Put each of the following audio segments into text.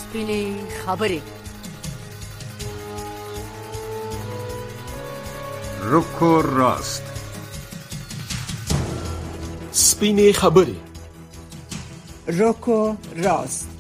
سپینې خبرې. رک و راست. سپینې خبرې. رک و راست.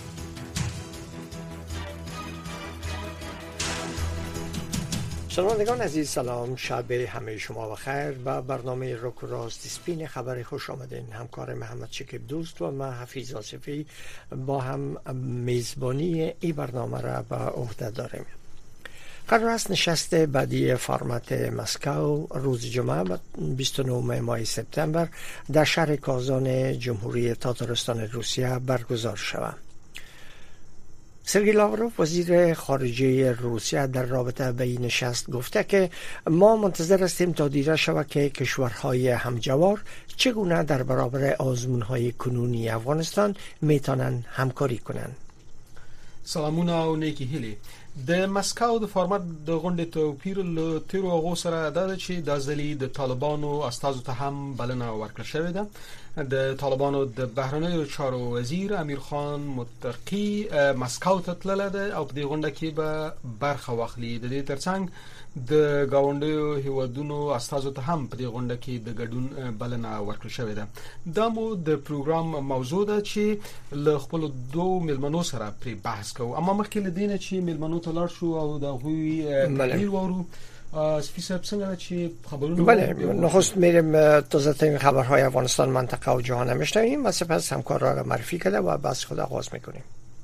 شنوندگان عزیز سلام، شب همه شما بخیر. با برنامه رک و راست سپین خبر خوش آمدین. همکار محمد شکیب دوست و من حفیظ آصفی با هم میزبانی این برنامه را به عهده داریم. قرار است نشست بعدی فرمت مسکو روز جمعه 29 ماه سپتامبر در شهر کازان جمهوری تاتارستان روسیه برگزار شود. سرگئی لاوروف وزیر خارجه روسیه در رابطه به این نشست گفته که ما منتظر هستیم تا دیده شود که کشورهای همجوار چگونه در برابر آزمونهای کنونی افغانستان میتونن همکاری کنند. سلامونه او نیکی هیلی. د مسکو د فارمت د غونډې توپیر له تیرو هغو سره دا ده چې د ځلې د طالبانو استازو ته هم بلنه ورکړل شوې ده. د طالبانو د بهرنیو چارو وزیر امیر خان متقی مسکو ته تللی ده او په دې غونډه کې به برخه واخلي. د دې ترڅنګ د گاونډیو هیوادونو استازو ته هم په دې غونډه کې د ګډون بلنه ورکړل شوې ده. دا مو د پروګرام موضوع ده چې له خپل دوه ملمنو سره پرې بحث کوو. اما مخکې له دې نه چې ملمنو ته لاړ شو او د هغوی تحلیل وورو، سفیر صاحب څنګه چې خبرونه بله نخست میریم تازه ترین خبرهای افغانستان، منطقه و جهان میشنویم و سپس همکار را معرفی کرده و بس خود آغاز میکنیم.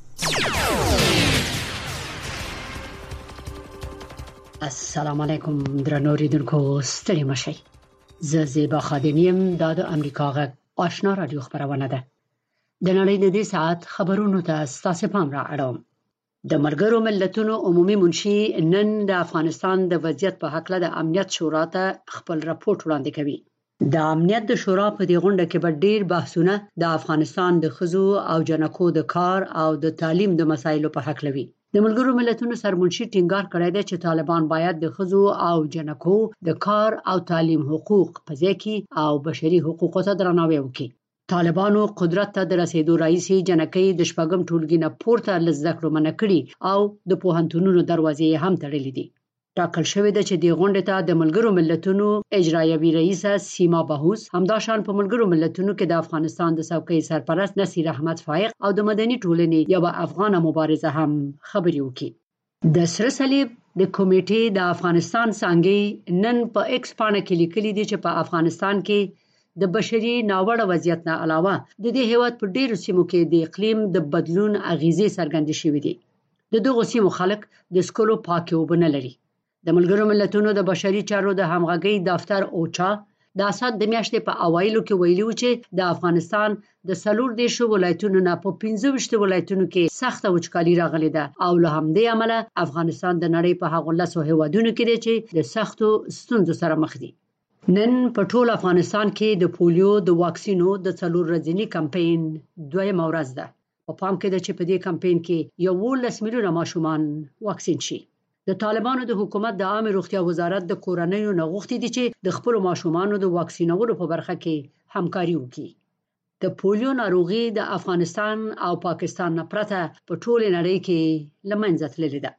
السلام علیکم درنو اوریدونکو، ستړي مشئ. زه زیبا خادمیم. دا د امریکا غږ آشنا رادیو خبرونه ده. د نړۍ د دې ساعت خبرونو ته ستاسو پام را اړوم. د ملګرو ملتونو عمومي منشي نن د افغانستان د وضعیت په حق له د امنیت شورا ته خپل راپورټ وړاندې کوي. د امنیت د شورا په دې غونډه کې به ډیر بحثونه د افغانستان د ښځو او جنکو د کار او د تعلیم د مسایلو په حق لوي. د ملګرو ملتونو سرمنشي ټینګار کړی دی چې طالبان باید د ښځو او جنکو د کار او تعلیم حقوق په ځای کې او بشري حقوقو ته درناوی وکړي. طالبانو قدرت ته د رسیدو راځي جنکۍ د شپږم ټولګي نه پورته له زده کړو منع کړي او د پوهنتونونو دروازې هم تړلې دي. ټاکل شوې ده چې د غونډې ته د ملګرو ملتونو اجرایوي رئیسه سیما بهوس، همداشان په ملګرو ملتونو کې د افغانستان د څوکۍ سرپرست نصیر احمد فائق او د مدني ټولنې یو افغان مبارزه هم خبرې وکړي. د سره صلیب د کمیټې د افغانستان څانګې نن په ایکس پاڼه کې لیکلي دي چې په افغانستان کې د بشري ناوړه وضعیت نه علاوه د دې هیواد په ډیرو سیمو کې د اقلیم د بدلون اغیزې څرګندې شوې دي. د دغو سیمو خلک د سکلو پاکې اوبه نه لري. د ملګرو ملتونو د بشري چارو د همغږۍ دفتر اوچا د اسد د میاشتې په اوایلو کې ویلي و چې د افغانستان د 14 ولایتونو نه په 15 ولایتونو کې سخته وچکالي راغلې ده او له همدې امله افغانستان د نړۍ په هغو 10 هیوادونو کې دی چې د سختو ستونزو سره مخ دي. نن په ټول افغانستان کې د پولیو د واکسینو د 4 ورځني کمپاین دویمه ورځ ده. په پام کې ده چې په دې کمپاین کې 11 میلیونه ماشومان واکسین شي. د طالبانو د حکومت د عامه روغتیا وزارت د کورنیو نه غوښتي دي چې د خپل ماشومانو د واکسینولو په برخه کې همکاري وکړي. د پولیو ناروغي د افغانستان او پاکستان نه پرته په ټول نړۍ کې لمنځه تللې ده.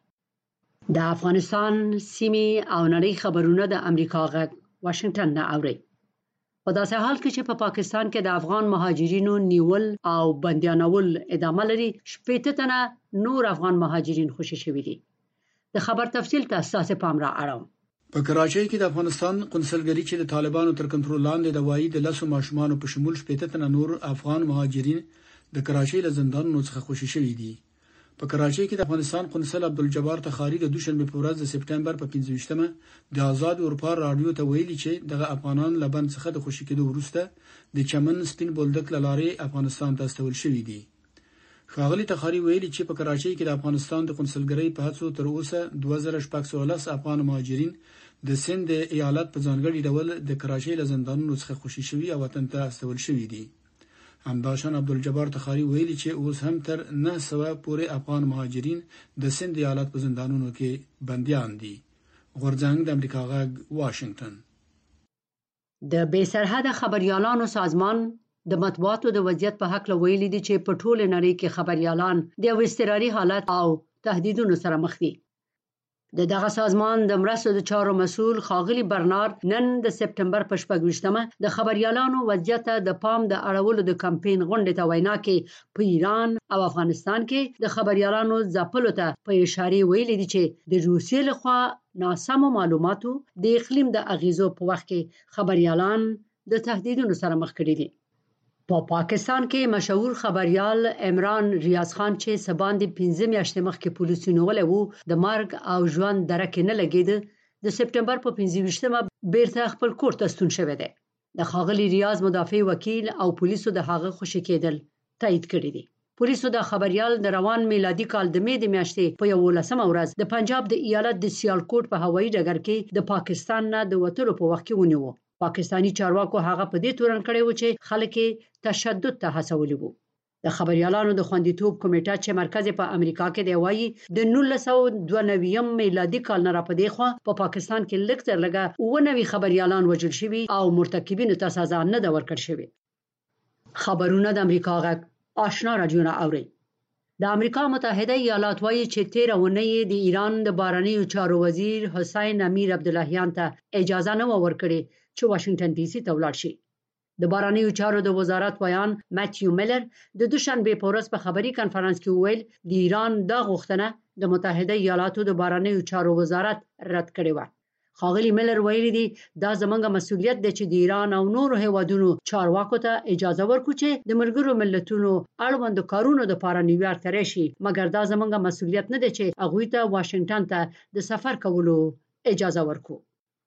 د افغانستان سیمې او نړۍ خبرونه د امریکا غږ واشنگټن نه اوري. په داسې حال کې چې په پاکستان کې د افغان مهاجرینو نیول او بندیانول ادامه لري، 80 تنه نور افغان مهاجرین خوشي شوي دي. د خبر تفصیل ته اساس پام را اړوم. په کراچۍ کې د افغانستان قونسلګری چې د طالبانو تر کنټرول لاندې د وایي د 10 ماشومانو په شمول 80 تنه نور افغان مهاجرین د کراچۍ له زندانونو څخه خوشي شوي دي. په کراچۍ کې د افغانستان قونسل عبدالجبار تخاری د دوشنبه په ورځ د سپټمبر په 15مه د آزاد اروپا رادیو ته ویلي چې د افغانان لبن څخه د خوشي کېدو وروسته د چمن سپین بولدک لارې افغانستان ته استول شوي دي. ښاغلي تخاری ویلي چې په کراچۍ کې د افغانستان د قونسلګرۍ په هڅو تر اوسه 2613 افغان مهاجرین د سند ایالت په ځانګړي ډول د کراچۍ له زندانونو څخه خوشي شوي او وطن ته استول شوي دي. همداشان عبدالجبار تخاری ویلي چې اوس هم تر 900 پورې افغان مهاجرین د سند ایالت په زندانونو کې بنديان دي. غورځنګ د امریکا غږ واشنگټن. د بې سرحده خبريالانو سازمان د مطبوعاتو د وضعیت په حق ویلي دي چې په ټوله نړۍ کې خبريالان د اضطراري حالت او تهدیدونو سره مخ دي. دغه سازمان د مرستو د چارو مسؤل خاغلی برنارد نن د سپټمبر په 28مه د خبريالانو وضعیت د پام د اړولو د کمپاین غونډې ته وینا کې په ایران او افغانستان کې د خبريالانو ځپلو ته په اشاره ویلي دي چې د روسیې لخوا ناسمو معلوماتو د اقلیم د اغیزو په وخت کې خبريالان د تهدیدونو سره مخ کړي دي. په پاکستان کې مشهور خبريال عمران ریاض خان چې سباندې 15 میاشتې مخکې پولیسو نیولې وو د مرګ او ژوند درکه نه لګید د سپټمبر په 25مه بیرته خپل کور ته ستون شوی دی. د خاغلی ریاض مدافع وکیل او پولیسو د هغه خوشی کېدل تایید کړی دی. پولیسو د خبريال د روان میلادي کال د مې د میاشتې په 11مه ورځ د پنجاب د ایالت د سیالکوټ په هوایي ډګر کې د پاکستان نه د وټلو په وخت کې ونیو. پاکستانی چارواکو هغه په دې تورن کړی و چې خلک تشدد ته هڅولي وو. د خبريالانو د خوندیتوب کمیټه چې مرکز په امریکا کې دی وایي د 1992 میلادي کال نه را پدې خو په پاکستان کې لږ تر لږه 90 خبريالان وژل شوي او مرتکبینو ته سزا نه ده ورکړل شوې. خبرونه د امریکا غږ آشنا رادیو نه اوري. د امریکا متحده ایالات وایي چې 13 اونۍ د ایران د بهرنیو چارو وزیر حسین امیر عبداللهیان ته اجازه نه ورکړي چې واشنگټن ډي سي ته ولاړ شي. د بهرنیو چارو د وزارت ویان ماتیو میلر د دوشنبه په ورځ په خبري کانفرنس کې وویل د ایران د غوښتنه د متحده ایالاتو د بهرنیو چارو وزارت رد کړې و. خاغلی میلر ویلي دی دا زموږ مسؤلیت دی چې د ایران او نورو هیوادونو چارواکو ته اجازه ورکړو چې د ملګرو ملتونو اړوند کارونو لپاره نیویارک ته راشي، مګر دا زموږ مسؤلیت نه دی چې هغه ته واشنگټن ته د سفر کولو اجازه ورکړو.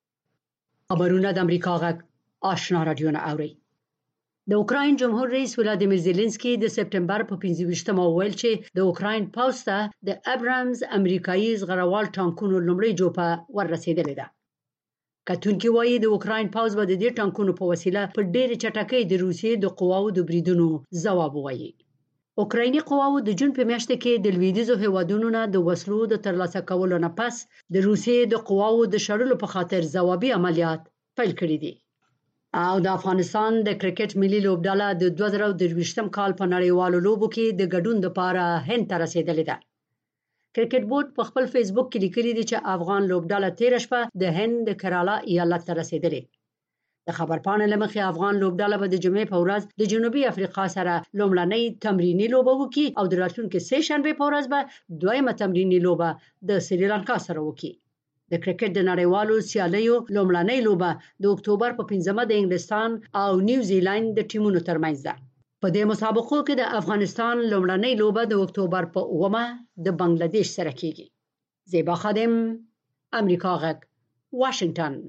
خبرونه د امریکا غږ آشنا رادیو نه اوري. د اوکراین جمهور رئیس ولادیمیر زيلنسکي د سپټمبر په 25مه ویل چې د اوکراین پوځ ته د ابرامز امریکایي زغروال ټانکونو لومړی جوپه ورسېدلې ده. کتونکي وایي د اوکراین پوځ به د دې ټانکونو په وسیله په ډېر چټکۍ د روسیې د قواو د بریدونو ځواب وایي. اوکرایني قواو د جون په میاشت کې د لویدیځو هیوادونو نه د وسلو د ترلاسه کولو نه پس د روسیې د قواو د شړلو په خاطر ځوابي عملیات پیل کړي دي. او د افغانستان د کرکټ ملي لوبډله د 2023م کال په نړیوالو لوبو کې د ګډون لپاره هند ته رسیدلې ده. کرکټ بورډ په خپل فیسبوک کې لیکلي دي چې افغان لوبډله 13 شپه د هند د کرالا ایالت ته رسیدلې. د خبرپاڼې لمخې افغان لوبډله به د جمعې په ورځ د جنوبي افریقا سره لومړنۍ تمرینی لوبه وکړي او د راتلونکي سه شنبه په ورځ به دویمه تمرینی لوبه د سریلانکا سره وکړي. د کرکټ د نړیوالو سیالیو لومړنۍ لوبه د اکتوبر په 15مه د انګلستان او نیوزیلند د ټیمونو ترمنځ ده. په دې مسابقو کې د افغانستان لومړنۍ لوبه د اکتوبر په 9مه د بنگلاديش سره کیږي. زیبا خادم، امریکا غږ، واشنگټن.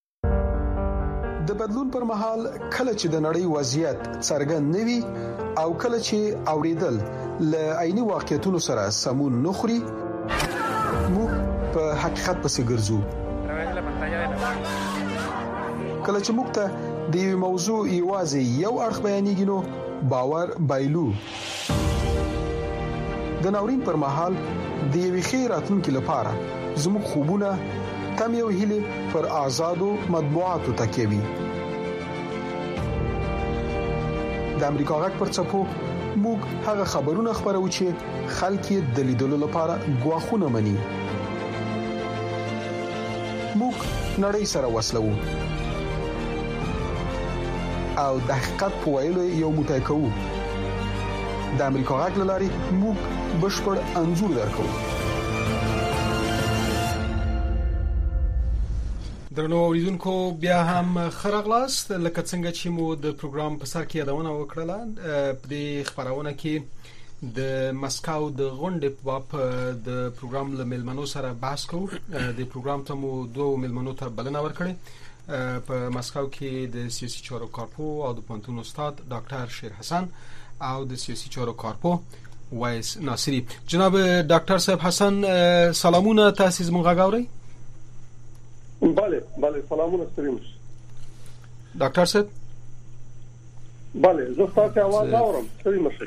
د بدلون پر مهال کله چې د نړۍ وضعیت څرګند نوي او کله چې اوریدل ل عیني واقعیتونو سره سمون نخري، موږ په حقیقت پسې ګرځو. کله چې موږ ته د یو موضوع ایوازي یو اړخ بیانېږي نو باور بایلو. د ناورین پر مهال د یوې خیراتونکو لپاره زموږ خوبونه تم یو هیله پر آزادو مطبوعاتو تکیوي. د امریکا غږ پر چپو موږ هغه خبرونه خبرو چې خلک یې د لیدلو لپاره غواخونه مني. موږ نړۍ سره وصلو او د حقیقت په ویلو یو متای کوو. د امریکا غږ لاري موږ بشپړ انزور درکو. درنو اوریدونکو بیا هم خرغلاست لکه څنګه چې مو د پروګرام په سر کې یادونه وکړه. په دې خبرونه کې د مسکو د غونډې په باب د پروګرام له ملمنو سره بحث کوو. د پروګرام ته مو دوه ملمنو ته بلنه ورکړې. په مسکو کې د سیاسي چارو کارپو او د پونتون استاد ډاکټر شیر حسن او د سیاسي چارو کارپو وایس ناصری. جناب ډاکټر صاحب حسن، سلامونه، تاسو زموږ غاوري؟ بله سلامونه ستړي. ډاکټر صاحب بله زه تاسو आवाज اورم. ستړي مشه.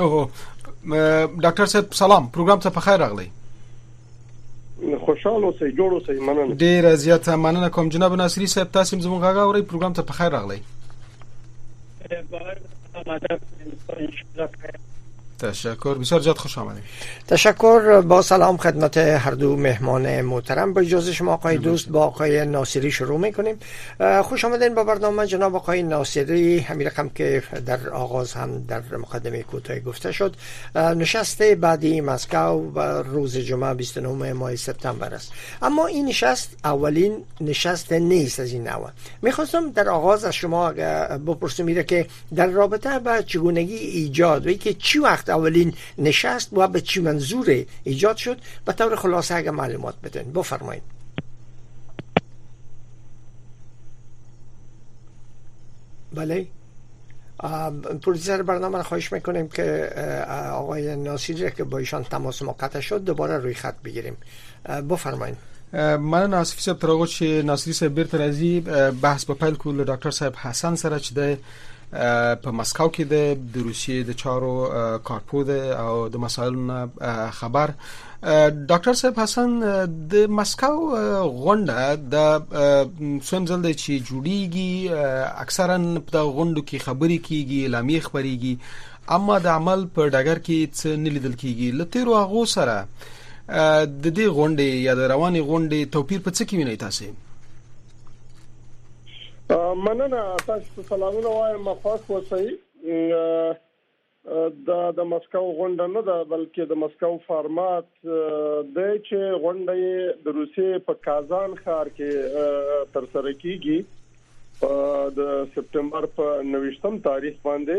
ډاکټر صاحب سلام، پروګرام ته په خیر راغلی. خوشاله اوسئ، جوړ اوسئ. مننه. ډیر زیاته مننه کوم. جناب ناصری صاحب تاسو زموږ غاوري، پروګرام ته په خیر راغلی. تشکر، بسیار زیاد خوش آمدید. تشکر. با سلام خدمت هر دو مهمان محترم. با اجازه شما آقای دوست با آقای ناصری شروع میکنیم. خوش آمدین با برنامه جناب آقای ناصری. همین رقم که در آغاز هم در مقدمه کوتاه گفته شد، نشست بعدی مسکو و روز جمعه 29 ماه سپتامبر است، اما این نشست اولین نشست نیست از این نوع. میخواستم در آغاز از شما بپرسم میره که در رابطه با چگونگی ایجاد و اینکه چی وقت اولین نشست و به چی منظور ایجاد شد، به طور خلاصه اگه معلومات بدین بفرمایید. بله، پروژه برنامه را خواهش میکنیم که آقای ناصری که با ایشان تماس ما قطع شد دوباره روی خط بگیریم. بفرمایید. من ناصری صاحب تر هغه چې ناصری صاحب بیرته راځي بحث په پیل کول ډاکټر صاحب حسن سره چې د په مسکو کې د روسیې د چارو کارپو ده او د مسایلو خبر. ډاکټر صاحب حسن، د مسکو غونډه د څوم ځل دی چې جوړیږي، اکثرا په غونډو کې خبرې کیږي، اعلامیې خبرېږي، اما د عمل په ډګر کې څه نه لیدل کیږي. له تیرو هغو سره د دې غونډې یا د روانې غونډې توپیر په څه کې وینئ تاسو؟ مننه. تاسو سلامونه وایم. مخاص وسی د مسکو غونډه نه ده، بلکې د مسکو فارمات د چې غونډه د روسیې په کازان ښار کې تر سره کیږي د سپتمبر په 29 تاریخ باندې.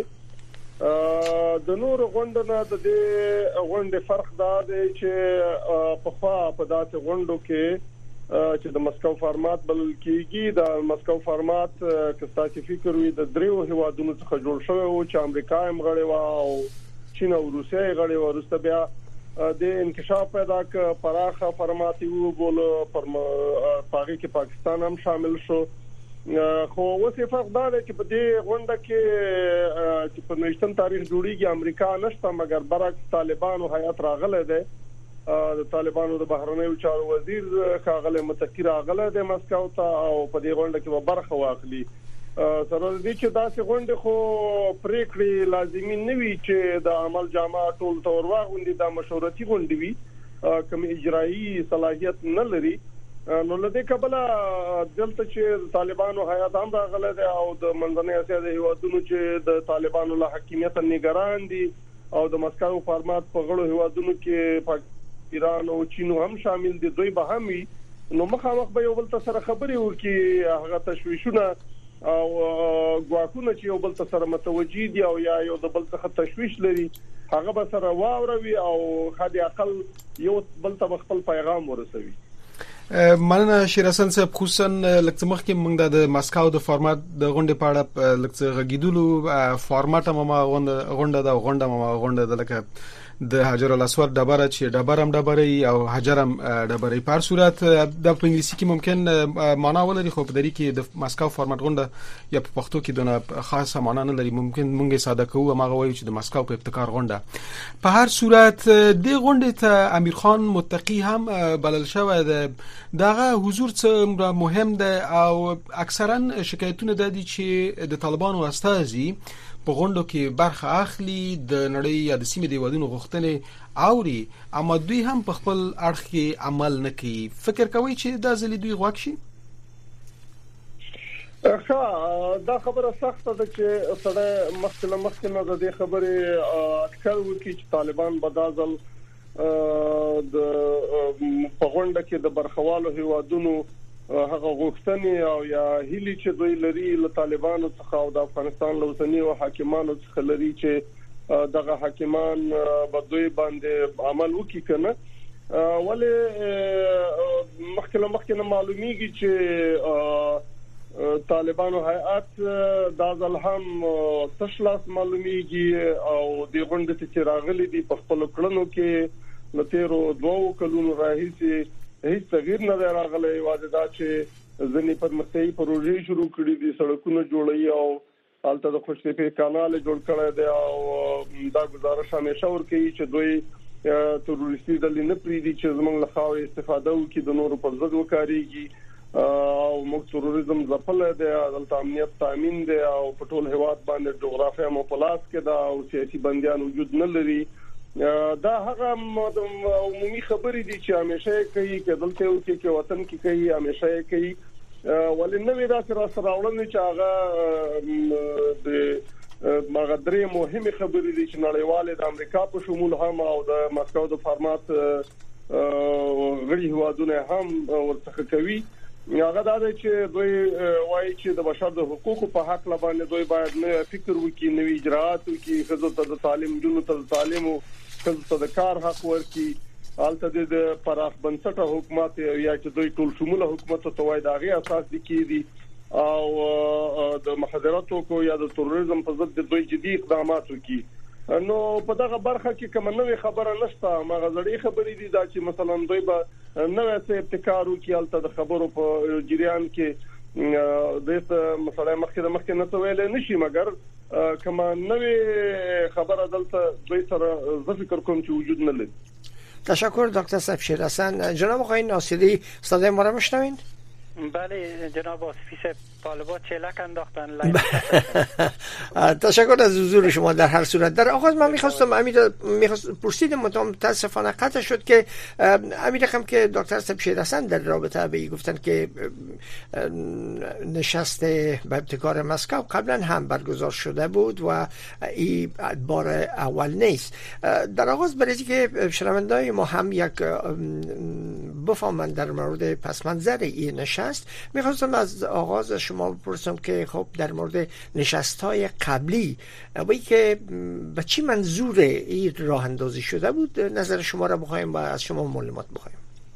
د نور غونډه نه د دې غونډې فرق دا دی چې په خوا په داسې غونډو کې چې د مسکو فارمات بل کېږي، د مسکو فارمات که تاسو فکر وي د دریو هیوادونو څخه جوړ شوی او چې امریکا هم غړی و او چین او روسیه غړی و. وروسته بیا د انکشاف پیدا ک پراخه فارمات یو بول پر پاګه کې پاکستان هم شامل شو. خو اوس فرق دا دی چې په دې غونډه کې چې په 19 تاریخ جوړیږي امریکا نشته، مګر برعکس طالبانو هیئت راغله ده. د طالبانو د بهرنیو چارو وزیر ښاغلی متقی راغله د مسکو ته او په دې غونډه کې به برخه واخلي. سره دې چې داسې غونډه خو پریکړې لازمي نه وي چې د عمل جامه ټول تور واغوندي، د مشورتي غونډه وي کوم اجرایی صلاحیت نه لري. نو لدې کبله دلته چې طالبانو هیئت هم راغله ده او د منځنۍ اسیا د هیوادونو چې د طالبانو له حاکمیت نگران دي او د مسکو فارمات په غړو هیوادونو کې ایران او چین هم شامل دي، دوی به هم نو مخامخ به یو بل سره خبرې وکړي. هغه تشویشونه او ګواکونه چې یو بل سره متوجي دي او یا یو د بل څخه تشویش لري هغه به سره واوروي او خدای عقل یو بل ته خپل پیغام ورسوي. مننه شیر حسن صاحب. خصوصا لکه مخکې موږ د مسکو د فارمات د غونډې په اړه لکه غږیدلو فارمات هم غونډه د لکه د حجر الاسود ډبره چې ډبرم ډبرې او حجرم ډبرې په هر صورت د په انګلیسي کې ممکن معنا ولري، خو په دری کې د مسکو فارمات غونډه یا په پښتو کې دونه خاصه معنا نه لري. ممکن موږ ساده کوو ما غوي چې د مسکو په ابتکار غونډه. په هر صورت د غونډې ته امیر خان متقی هم بلل شوی دی. دغه حضور څه مهم ده او اکثرا شکایتونه د دي چې د طالبانو استازي په غونډو کې برخه اخلي، د نړۍ یا د سیمې د هیوادونو غوښتنې اوري، اما دوی هم په خپل اړخ کې عمل نه کوي. فکر کوي چې دا ځلې دوی غوږ شي؟ دا خبره سخته ده چې سره مخکې نه د دې خبرې اټکل وکړي چې طالبان به دا ځل د په غونډه کې د برخوالو هیوادونو هغه غوښتنې او یا هیلي چې دوی لري له طالبانو څخه او د افغانستان له اوسنیو حاکمانو څخه لري چې دغه حاکمان به دوی باندې عمل وکړي کنه. ولې مخکې معلومیږي چې طالبانو هیئت د ځل هم تشلاس معلومیږي او د غونډې چې راغلي دي په خپل کړنو کې لتیرو 2 کلونو راهیسي هیڅ تغییر نه راغلی. واده دا چې ځنې پرمختیايي پروژې شروع کړې دي، سړکونه جوړوي او حالت د خوشتپې کانال جوړ کړی دی او دا گزارش همیشه ورکوي چې دوی تروریستي ډلې نه پریدي چې زموږ له خاورې استفاده وکړي، د نورو پر ضد وکاريږي او موږ تروریزم ځپل دی دلته امنیت تامین دی او په ټول هیواد باندې جغرافیه مو پلاس کې دا او سیاسي بنديان وجود نه لري دا هغه عمومي خبرې دي چې همیشه کوي چې دلته یو کې وطن کې کوي همیشه کوي ولنه دا سره راوړل چې هغه د مغدري مهمه خبرې دي چې نړیواله د امریکا په شمول هم او د مسکو د فارمات غړي هوادونه هم ورڅخه کوي هغه دا چې دوی وایي چې د بشر د حقوقو په حق باندې دوی باید نه فکر وکړي نوې اجراءات وکړي خزو ته د تعلیم جنو ته تعلیم او خزو ته د کار حق ورکړي البته د پراخ بنسټه حکومت یا چې دوی ټول شموله حکومت ته وایي دا غي اساس دي کېدي او د محاضراتو کو یا د تروریزم په ضد دوی جدي اقدامات وکړي نو په دغه برخه کې کوم نوې خبره نشته ما غزړې خبرې دي دا چې مثلا دوی به نوې څه ابتکار وکړي البته د خبرو په جریان کې د مثلا مخکې نه ویل نشي مګر کما نوې خبره دلته دوی سره زه فکر کوم چې وجود نه لري. تشکر دکتر صاحب شیر حسن. جناب آقای ناصری صدای ما را میشنوین؟ بله جناب آصفی طالبات چلک انداختن. تشکر از حضور شما. در هر صورت در آغاز من میخواستم پرسیدم متاسفانه قطع شد که امیر رقم که دکتر صاحب شیر حسن در رابطه به گفتن که نشست به ابتکار مسکو قبلا هم برگزار شده بود و این بار اول نیست. در آغاز برای که شنوندگان ما هم یک بفهمند در مورد پس منظر این نشست میخواستم از آغاز شما بپرسم که خب در مورد نشست‌های قبلی وی که به چی منظور این راه اندازی شده بود نظر شما را بخوایم و از شما معلومات بخوایم.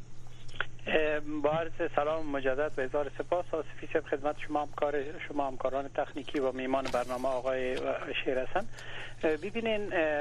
با عرض سلام مجدد و هزار سپاس آصفی صاحب خدمت شما همکاران تکنیکی و میمان برنامه آقای شیر حسن. ببینین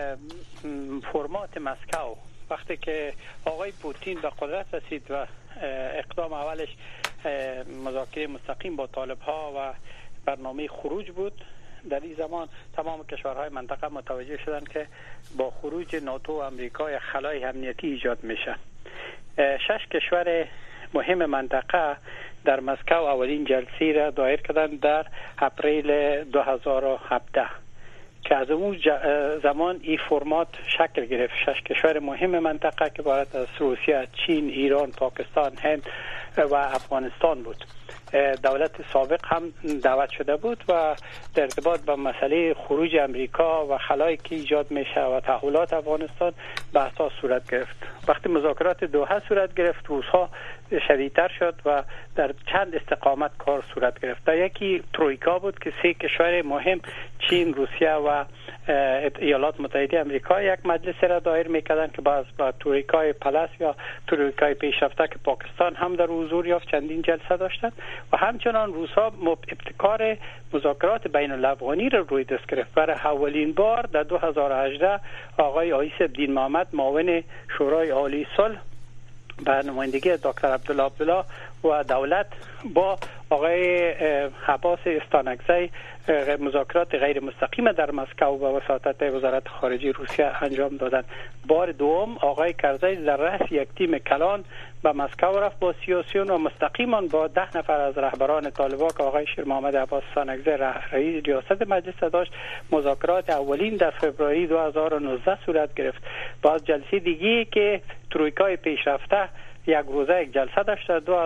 فرمات مسکو وقتی که آقای پوتین به قدرت رسید و اقدام اولش مذاکره مستقیم با طالب ها و برنامه خروج بود، در این زمان تمام کشورهای منطقه متوجه شدند که با خروج ناتو و امریکا یک خلای امنیتی ایجاد میشه. 6 کشور مهم منطقه در مسکو اولین جلسه را دایر کردند در اپریل 2017 که از اون زمان این فرمات شکل گرفت. 6 کشور مهم منطقه که عبارت از روسیه، چین، ایران، پاکستان، هند و افغانستان بود. دولت سابق هم دعوت شده بود و در ارتباط با مسئله خروج امریکا و خلایی که ایجاد میشه و تحولات افغانستان بحث‌ها صورت گرفت. وقتی مذاکرات دوحه صورت گرفت روزها شدیدتر شد و در چند استقامت کار صورت گرفت. یکی ترویکا بود که 3 کشور مهم چین، روسیه و ایالات متحده آمریکا یک مجلس را دایر میکردن که با ترویکای پلاس یا ترویکای پیشرفته که پاکستان هم در حضور یافت چندین جلسه داشتند و همچنان روس‌ها ابتکار مذاکرات بین الافغانی را روی دست گرفت. برای اولین بار در 2018 آقای آیس الدین محمد معاون شورای عالی صلح به نمایندگی دکتر عبدالله و دولت با آقای عباس استانکزی مذاکرات غیر مستقیم در مسکو به وساطت وزارت خارجه روسیه انجام دادند. بار دوم آقای کرزی در رأس یک تیم کلان به مسکو رفت با سیاسیون و مستقیما با 10 نفر از رهبران طالبان که آقای شیر محمد عباس استانکزی رئیس ریاست مجلس داشت مذاکرات اولین در فوریه 2019 صورت گرفت. باز جلسه دیگه که ترویکای پیشرفته یک روزه یک جلسه داشت.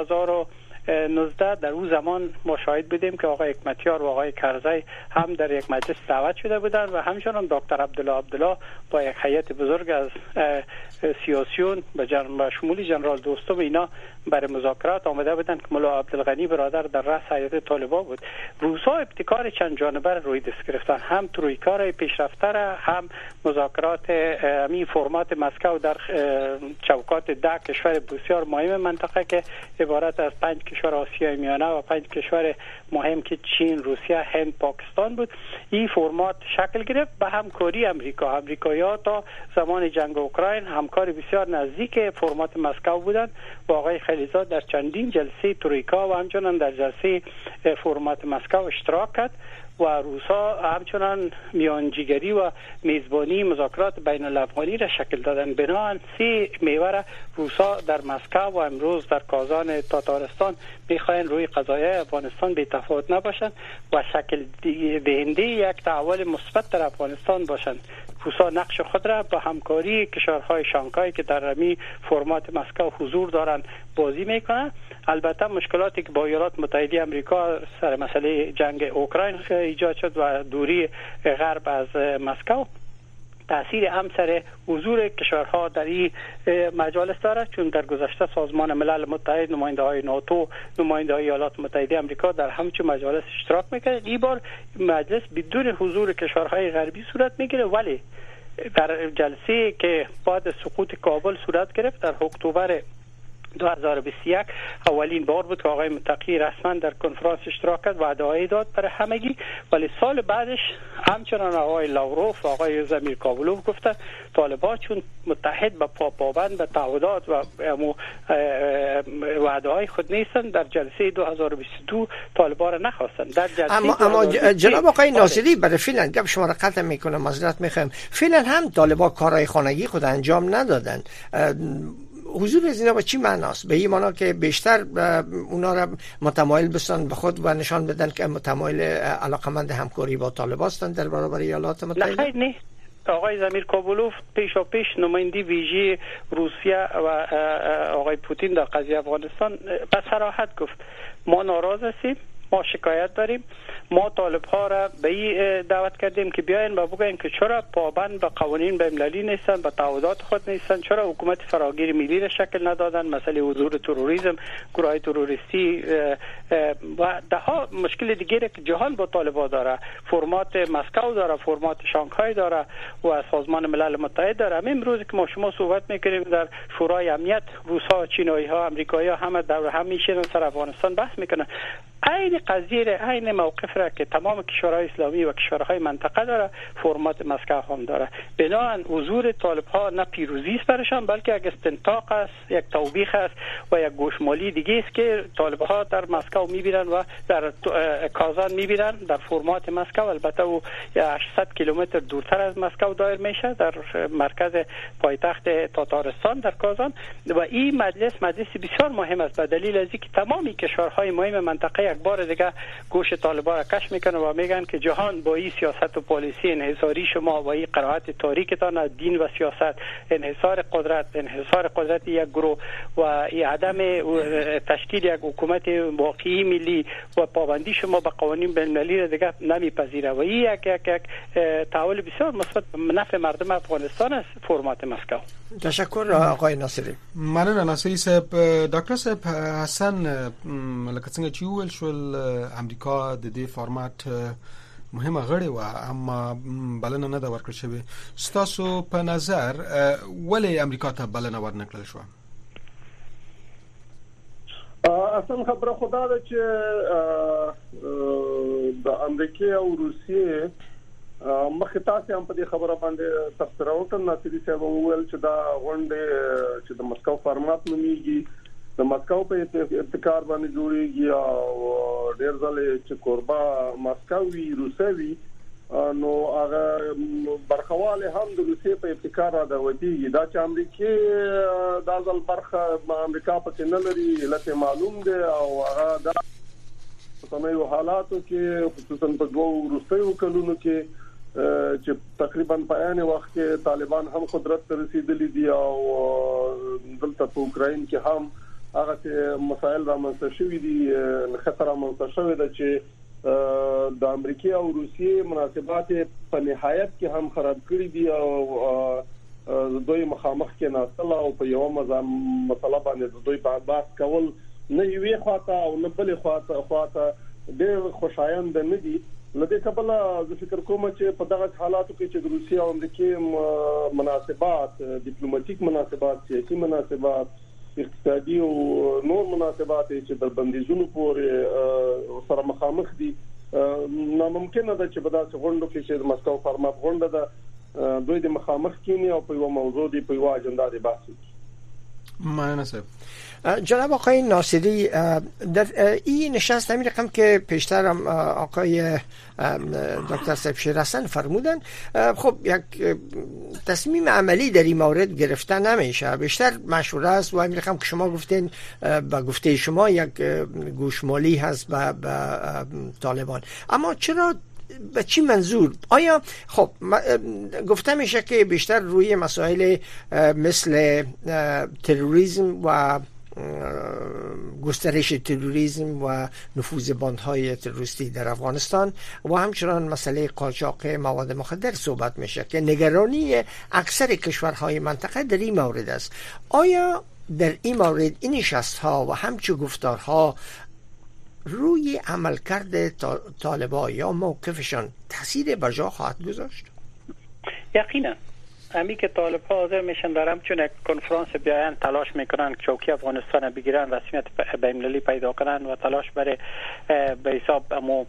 2019 در اون زمان ما شاهد بودیم که آقای حکمتیار و آقای کرزی هم در یک مجلس دعوت شده بودند و همچنان دکتر عبدالله با یک هیئت بزرگ از سیاسیون به شمول جنرال دوستم اینا برای مذاکرات آمده بودند که ملا عبدالغنی برادر در رأس هیئت طالبان بود. روس‌ها ابتکار چند جانبه روی دست گرفتن، هم ترویکا پیشرفته را، هم مذاکرات همین فرمات مسکو در چوکات 10 کشور بسیار مهم منطقه که عبارت از 5 کشور آسیای میانه و 5 کشور مهم که چین، روسیه، هند، پاکستان بود. این فرمات شکل گرفت به همکاری امریکایی‌ها تا زمان جنگ اوکراین همکار بسیار نزدیک فرمات مسکو بودند و آقای خلیزاد در چندین جلسه ترویکا و همچنان در جلسه فرمات مسکو اشتراک کرد و روسا همچنان میانجیگری و میزبانی مذاکرات بین الافغانی را شکل دادن. بنابراین 3 محور روسا در مسکو و امروز در کازان تاتارستان میخواین روی قضایای افغانستان بی تفاوت نباشند و شکل دهنده یک تحول مثبت در افغانستان باشند. روسا نقش خود را با همکاری کشورهای شانگهای که در رمی فرمات مسکو حضور دارند بازی میکنند. البته مشکلاتی که با ایالات متحده آمریکا سر مسئله جنگ اوکراین ایجاد شد و دوری غرب از مسکو تأثیر هم سر حضور کشورها در این مجالس دارد، چون در گذشته سازمان ملل متحد، نماینده های ناتو، نماینده های ایالات متحده آمریکا در همچون مجالس اشتراک میکرد. این بار مجلس بدون حضور کشورهای غربی صورت میگیره، ولی در جلسه که بعد سقوط کابل صورت گرفت در اکتبر 2021 اولین بار بود که آقای متقی رسما در کنفرانس اشتراک کرد، وعده‌ای داد برای همگی. ولی سال بعدش همچنان آقای لاوروف و آقای زمیر کابلوف گفتن طالبان چون متحد به پابند به تعهدات و وعده‌های خود نیستن، در جلسه 2022 طالبان را نخواستن. در جلسه اما جناب آقای ناصری برای فعلا گپ شما را قطع میکنم، معذرت میخوام، فعلا هم طالبان کارهای خانگی خود انجام ندادن. حضور از اینا با چی معناست؟ به این معنا که بیشتر اونا را متمایل بسن به خود و نشان بدن که متمایل علاقمند همکاری با طالبان هستند در برابر ایالات متحده؟ نه. آقای زمیر کابلوف پیش نماینده ویژه روسیه و آقای پوتین در قضیه افغانستان به صراحت گفت ما ناراض هستیم، ما شکایت داریم، ما طالب ها را به این دعوت کردیم که بیاین و بگوین که چرا پابند به قوانین بین‌المللی نیستن، به تعهدات خود نیستن، چرا حکومت فراگیر ملی را شکل ندادن، مسئله حضور تروریسم، گروه تروریستی و ده ها مشکل دیگری که جهان با طالبان داره، فرمات مسکو داره، فرمات شانگهای داره و سازمان ملل متحد داره. امروز که ما شما صحبت میکنیم در شورای امنیت، روس‌ها، چینایی‌ها، آمریکایی‌ها همه دور هم میشینن سر افغانستان بحث میکنن. این قضیه این موقف را که تمام کشورهای اسلامی و کشورهای منطقه داره، فرمات مسکو هم داره. بنابراین حضور طالب ها نه پیروزی است برشان، بلکه یک استنطاق است، یک توبیخ است و یک گوشمالی دیگه است که طالب ها در مسکو میبینن و در کازان میبینن در فرمات مسکو. البته او 800 کیلومتر دورتر از مسکو دایر میشه، در مرکز پایتخت تاتارستان در کازان. و این مجلس بسیار مهم است به دلیل از اینکه تمامی کشورهای مهم منطقه یک بار دیگه گوش طالبان را کش میکنه و میگن که جهان با این سیاست و پالیسی انحصاری شما و این قرائت تاریکتان دین و سیاست، انحصار قدرت یک گروه و این عدم تشکیل یک حکومت واقعی ملی و پابندی شما به قوانین بین‌المللی را دیگه نمیپذیره و این یک تحول بسیار مثبت به نفع مردم افغانستان است فرمات مسکو. تشکر آقای ناصری. مننه ناصری صاحب. ډاکټر صاحب حسن لکه څنګه چې ویل شول امریکا د دې فارمات مهمه غړې و اما بلنه نه ده ورکړل شوې. ستاسو په نظر ولې امریکا ته بلنه ورنکړل شوه؟ اصلا خبره خدا ده چې د امریکا او روسیې مخه تاسو هم په دې خبره باندې تفسیر وکړ. ناصری صاحب وویل چې دا غونډه چې د مسکو فارمات نوميږي د مسکو په ابتکار باندې جوړیږي او ډېر ځله چې کوربه مسکو وی روسوي نو هغه برخواله هم د روسیې په ابتکار دا ودیږي. دا چې امریکا د ځل برخه امریکا په کې نه لري لته معلوم ده او هغه د سمې حالاتو کې خصوصا په دوه روسیو کلونو کې چې تقریبا په عین وخت کې طالبان هم قدرت ته رسیدلي دي او دلته په اوکراین کې هم هغه مسائل رامنځته شوي دي، خطر رامنځته شوی دی چې د امریکا او روسیې مناسبات په نهایت کې هم خراب کړی دي او دوی مخامخ کې ناستل او په یو مسله باندې دوی په بحث کول نه یوې خواته او نه بلې خواته ډېر خوشایند نه دي. لدې کبل زه فکر کوم چې په دغه حالاتو کې چې د روسیې او امریکا مناسبات، ډیپلوماټیک مناسبات، سیاسي مناسبات، اقتصادي او نور مناسبات چې د بندیزونو پورې سره مخامخ دي، ناممکن ده چې په داسې غونډو کې چې د مسکو فارمات غونډه ده دوی د مخامخ کینی او په یو موضوع دی، په یو اجنډا دی بحث. مناسب. جناب آقای ناصری، در این نشست همین رقم که پیشتر هم آقای دکتر صاحب شیرحسن فرمودن، خب یک تصمیم عملی در این مورد گرفته نمیشه، بیشتر مشوره است و همین رقم که شما گفتین با گفته شما یک گوشمالی هست به طالبان. اما چرا، به چی منظور؟ آیا خب گفته میشه که بیشتر روی مسائل مثل تروریسم و گسترش تروریسم و نفوذ باندهای تروریستی در افغانستان و همچنان مسئله قاچاق مواد مخدر صحبت میشه که نگرانی اکثر کشورهای منطقه در این مورد است. آیا در این مورد این نشست‌ها و همچنین گفتارها روی عملکرد طالبان یا موقفشان تاثیر بر جا خواهد گذاشت؟ یقینا امی که طالب ها حاضر میشن در همچون یک کنفرانس بیاین تلاش میکنن که چوکی افغانستان بگیرن، رسمیت بین‌المللی پیدا کنن و تلاش برای به حساب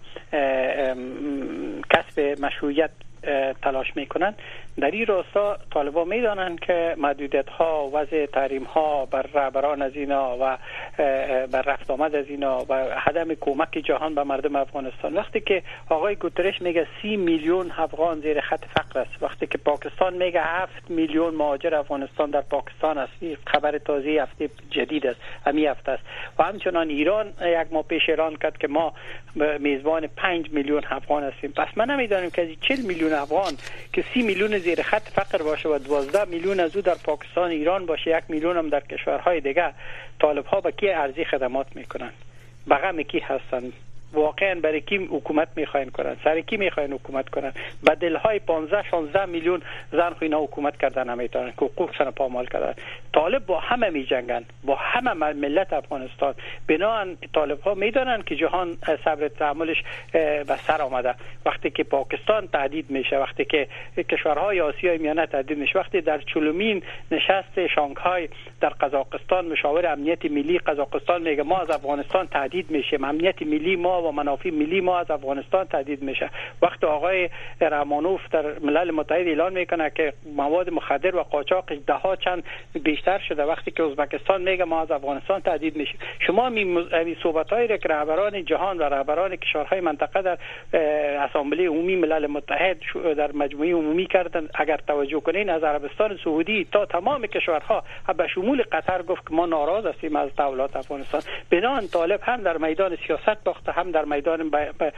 کسب مشروعیت تلاش میکنن. در این راستا طالبا میدانند که محدودیت ها، وضع تحریم ها بر رهبران از اینا و بر رفت آمد از اینا و عدم کمک جهان به مردم افغانستان، وقتی که آقای گوترش میگه 30 میلیون افغان زیر خط فقر است، وقتی که پاکستان میگه 7 میلیون مهاجر افغانستان در پاکستان است، خبر تازه هفته جدید است، همین هفته است، و همچنان ایران یک ماه پیش اعلان کرد که ما میزبان 5 میلیون افغان هستیم. پس من نمیدانم که از 40 میلیون افغان که 30 میلیون زیر خط فقر باشه و 12 میلیون از او در پاکستان ایران باشه، 1 میلیون هم در کشورهای دیگه، طالب ها به کی ارزی خدمات میکنن؟ به غم کی هستن؟ واقعا برای کی حکومت میخواین کنن؟ سر کی میخواین حکومت کنن؟ با دلهای 15-16 میلیون زن خو اینا حکومت کردن نمیتونن که حقوقشون پامال کردن. طالب با همه میجنگن، با همه ملت افغانستان. بنابراین طالب ها میدونن که جهان صبر تحملش به سر آمده. وقتی که پاکستان تهدید میشه، وقتی که کشورهای آسیای میانه تهدید میشه، وقتی در چلومین نشست شانگهای در قزاقستان مشاور امنیت ملی قزاقستان میگه ما از افغانستان تهدید میشیم، امنیت ملی ما و منافع ملی ما از افغانستان تهدید میشه، وقتی آقای رحمانوف در ملل متحد اعلان میکنه که مواد مخدر و قاچاقش ده ها چند بیشتر شده، وقتی که ازبکستان میگه ما از افغانستان تهدید میشیم، شما می صحبتایی را که رهبران جهان و رهبران کشورهای منطقه در اسامبله عمومی ملل متحد در مجموعه عمومی کردن، اگر توجه کنین از عربستان سعودی تا تمام کشورها به شمول قطر گفت که ما ناراض هستیم از تحولات افغانستان. بنابراین طالب هم در میدان سیاست باخته، هم در میدان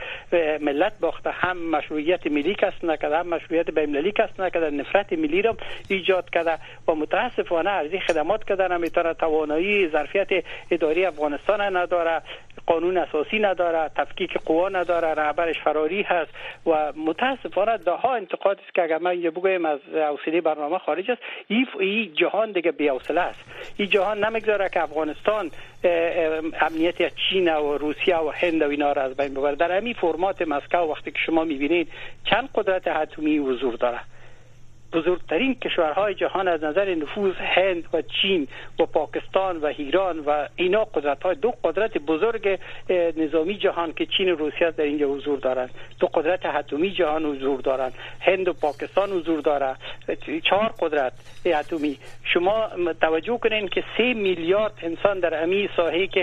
ملت باخته، هم مشروعیت ملی کسب نکرده، هم مشروعیت بین‌المللی کسب نکرده، نفرت ملی را ایجاد کرده و متاسفانه ارزی خدمات کرده نمیتونه، توانایی ظرفیت اداری افغانستان نداره، قانون اساسی نداره، تفکیک قوا نداره، رهبرش فراری هست و متاسفانه ده ها انتقاد است که اگر من بگویم از حوصله برنامه خارج است. این جهان دیگه بی حوصله است. این جهان نمیگذاره که افغانستان امنیت چین و روسیه و هند و اینا را از بین ببره. در همین فرمات مسکو وقتی که شما میبینید چند قدرت اتمی حضور داره، بزرگترین کشورهای جهان از نظر نفوذ هند و چین و پاکستان و ایران و اینا قدرت‌های دو قدرت بزرگ نظامی جهان که چین و روسیه در اینجا حضور دارند، دو قدرت اتمی جهان حضور دارند، هند و پاکستان حضور داره، 4 قدرت اتمی. شما توجه کنین که 3 میلیارد انسان در امی ساحه که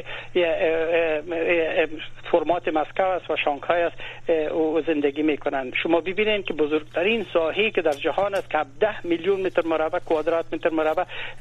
فرمات مسکو است و شانگهای است و زندگی میکنند. شما ببینید که بزرگترین ساحه که در جهان است که 10 میلیون متر مربع کوادرات متر مربع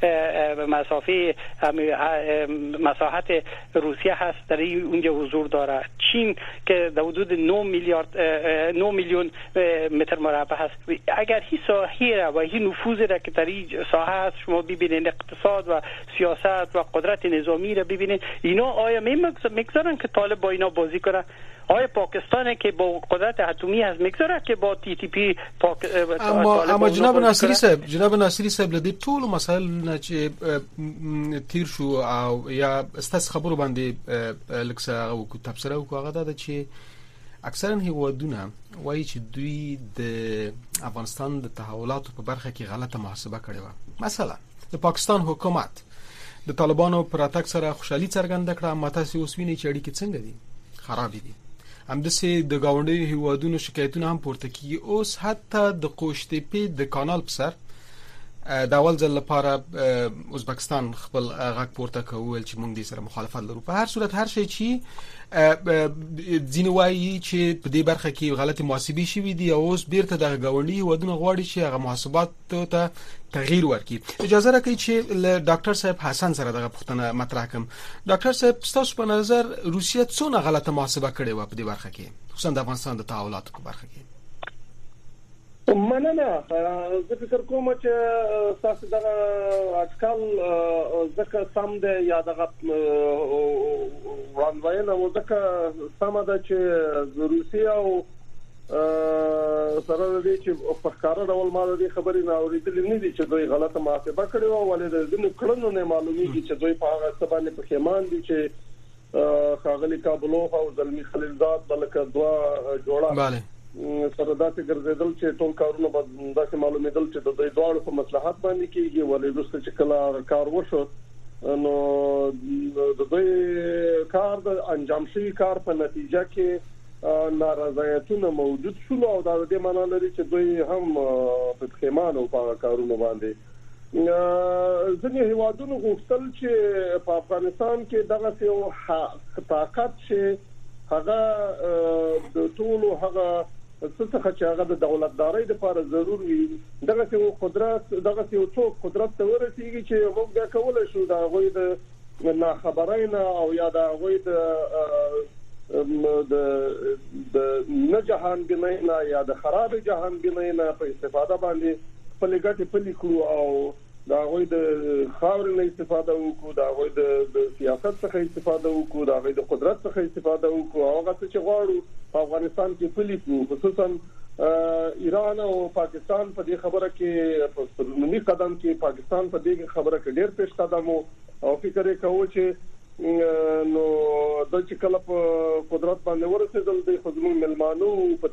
مساحت روسیه هست در اونجا حضور داره. چین که در حدود 9 میلیون متر مربع هست. اگر این ساحه و این نفوذ را که در این ساحه هست شما ببینید، اقتصاد و سیاست و قدرت نظامی را ببینید، اینا آیا میگذارن که طالب با اینا بازی کنه؟ آیا پاکستان که با قدرت اتمی هست میگذاره که با تی تی پی اما جناب ناصری صاحب لدی ټول مسائل نه چې تیر شو او یا استاس خبرو باندې لکسه او تفسیر او هغه د چې اکثرا هیوادونه وایي چې دوی د افغانستان د تحولاتو په برخه کې غلطه محاسبه کړې و. مثلا د پاکستان حکومت د طالبانو پر اتاک سره خوشحالي څرګنده کړه، اما تاسو اوس وینئ چې اړیکې څنګه دي، خراب دي. همداسې د گاونډیو هیوادونو شکایتونه هم پورته کیږي. اوس حتی د قوشتېپې د کانال په سر د اول ځل لپاره ازبکستان خپل غږ پورته کول چې موږ دې سره مخالفت لرو. په هر صورت هر شي چې ځینې وایي چې په دې برخه کې غلطي محاسبې شوي دي او اوس بیرته دغه ګاونډي هیوادونه غواړي چې هغه محاسباتو ته تغییر ورکړي. اجازه راکړئ چې له ډاکټر صاحب حسن سره دغه پوښتنه مطرح کړم. ډاکټر صاحب ستاسو په نظر روسیه څونه غلطه محاسبه کړې وه په دې برخه کې، خصوصا د افغانستان د تحولاتو په برخه کې؟ مننه. زه فکر کوم چې تاسو دغه اټکل ځکه سم دی یا دغه وړاندوینه و ځکه سم ده چې روسیه او سره د دې چې په ښکاره ډول ما د دې خبرې نه اورېدلې نه دي چې دوی غلطه محاسبه کړې وه، ولې د دې کړنو نه معلومیږي چې دوی په هغه څه باندې پښیمان دي چې ښاغلي کابلوف او زلمي خلیلزاد بلکې دوه جوړه سره داسې ګرځیدل چې ټول کارونه به داسې معلومېدل چې د دوی دواړو په مصلحت باندې کېږي، ولې وروسته چې کله کار وشو نو د دوی کار د انجام شوي کار په نتیجه کې نارضایتونه موجود شول او دا د معنی لري چې دوی هم په پښیمانه او په کارونو باندې ځینې هیوادونو غوښتل چې په افغانستان کې دغه یو طاقت چې هغه د ټولو هغه څه چې هغه د دولتدارۍ لپاره ضروري وي دغه یو قدرت دغه یو څوک قدرت ته ورسیږي چې موږ دا کولای شو دا غوي د ناخبرینه او یا دا غوي د نه جهان بنینا یا د خراب جهان بنینا په استفاده باندې خپل ګټې پلي کړو او دا غوي د خاورې نه استفاده وکړو، دا غوي د سیاست څخه استفاده وکړو، دا غوي د قدرت څخه استفاده وکړو. هغه څه چې غواړو په افغانستان کې پلي کړو، خصوصا ایران او پاکستان په دې خبره کې په نومي قدم کې پاکستان په دې خبره کې ډېر پیش قدم او فکر یې کوو چې نو د چې کله په قدرت باندې ورسېدل د خدمت ملمانو په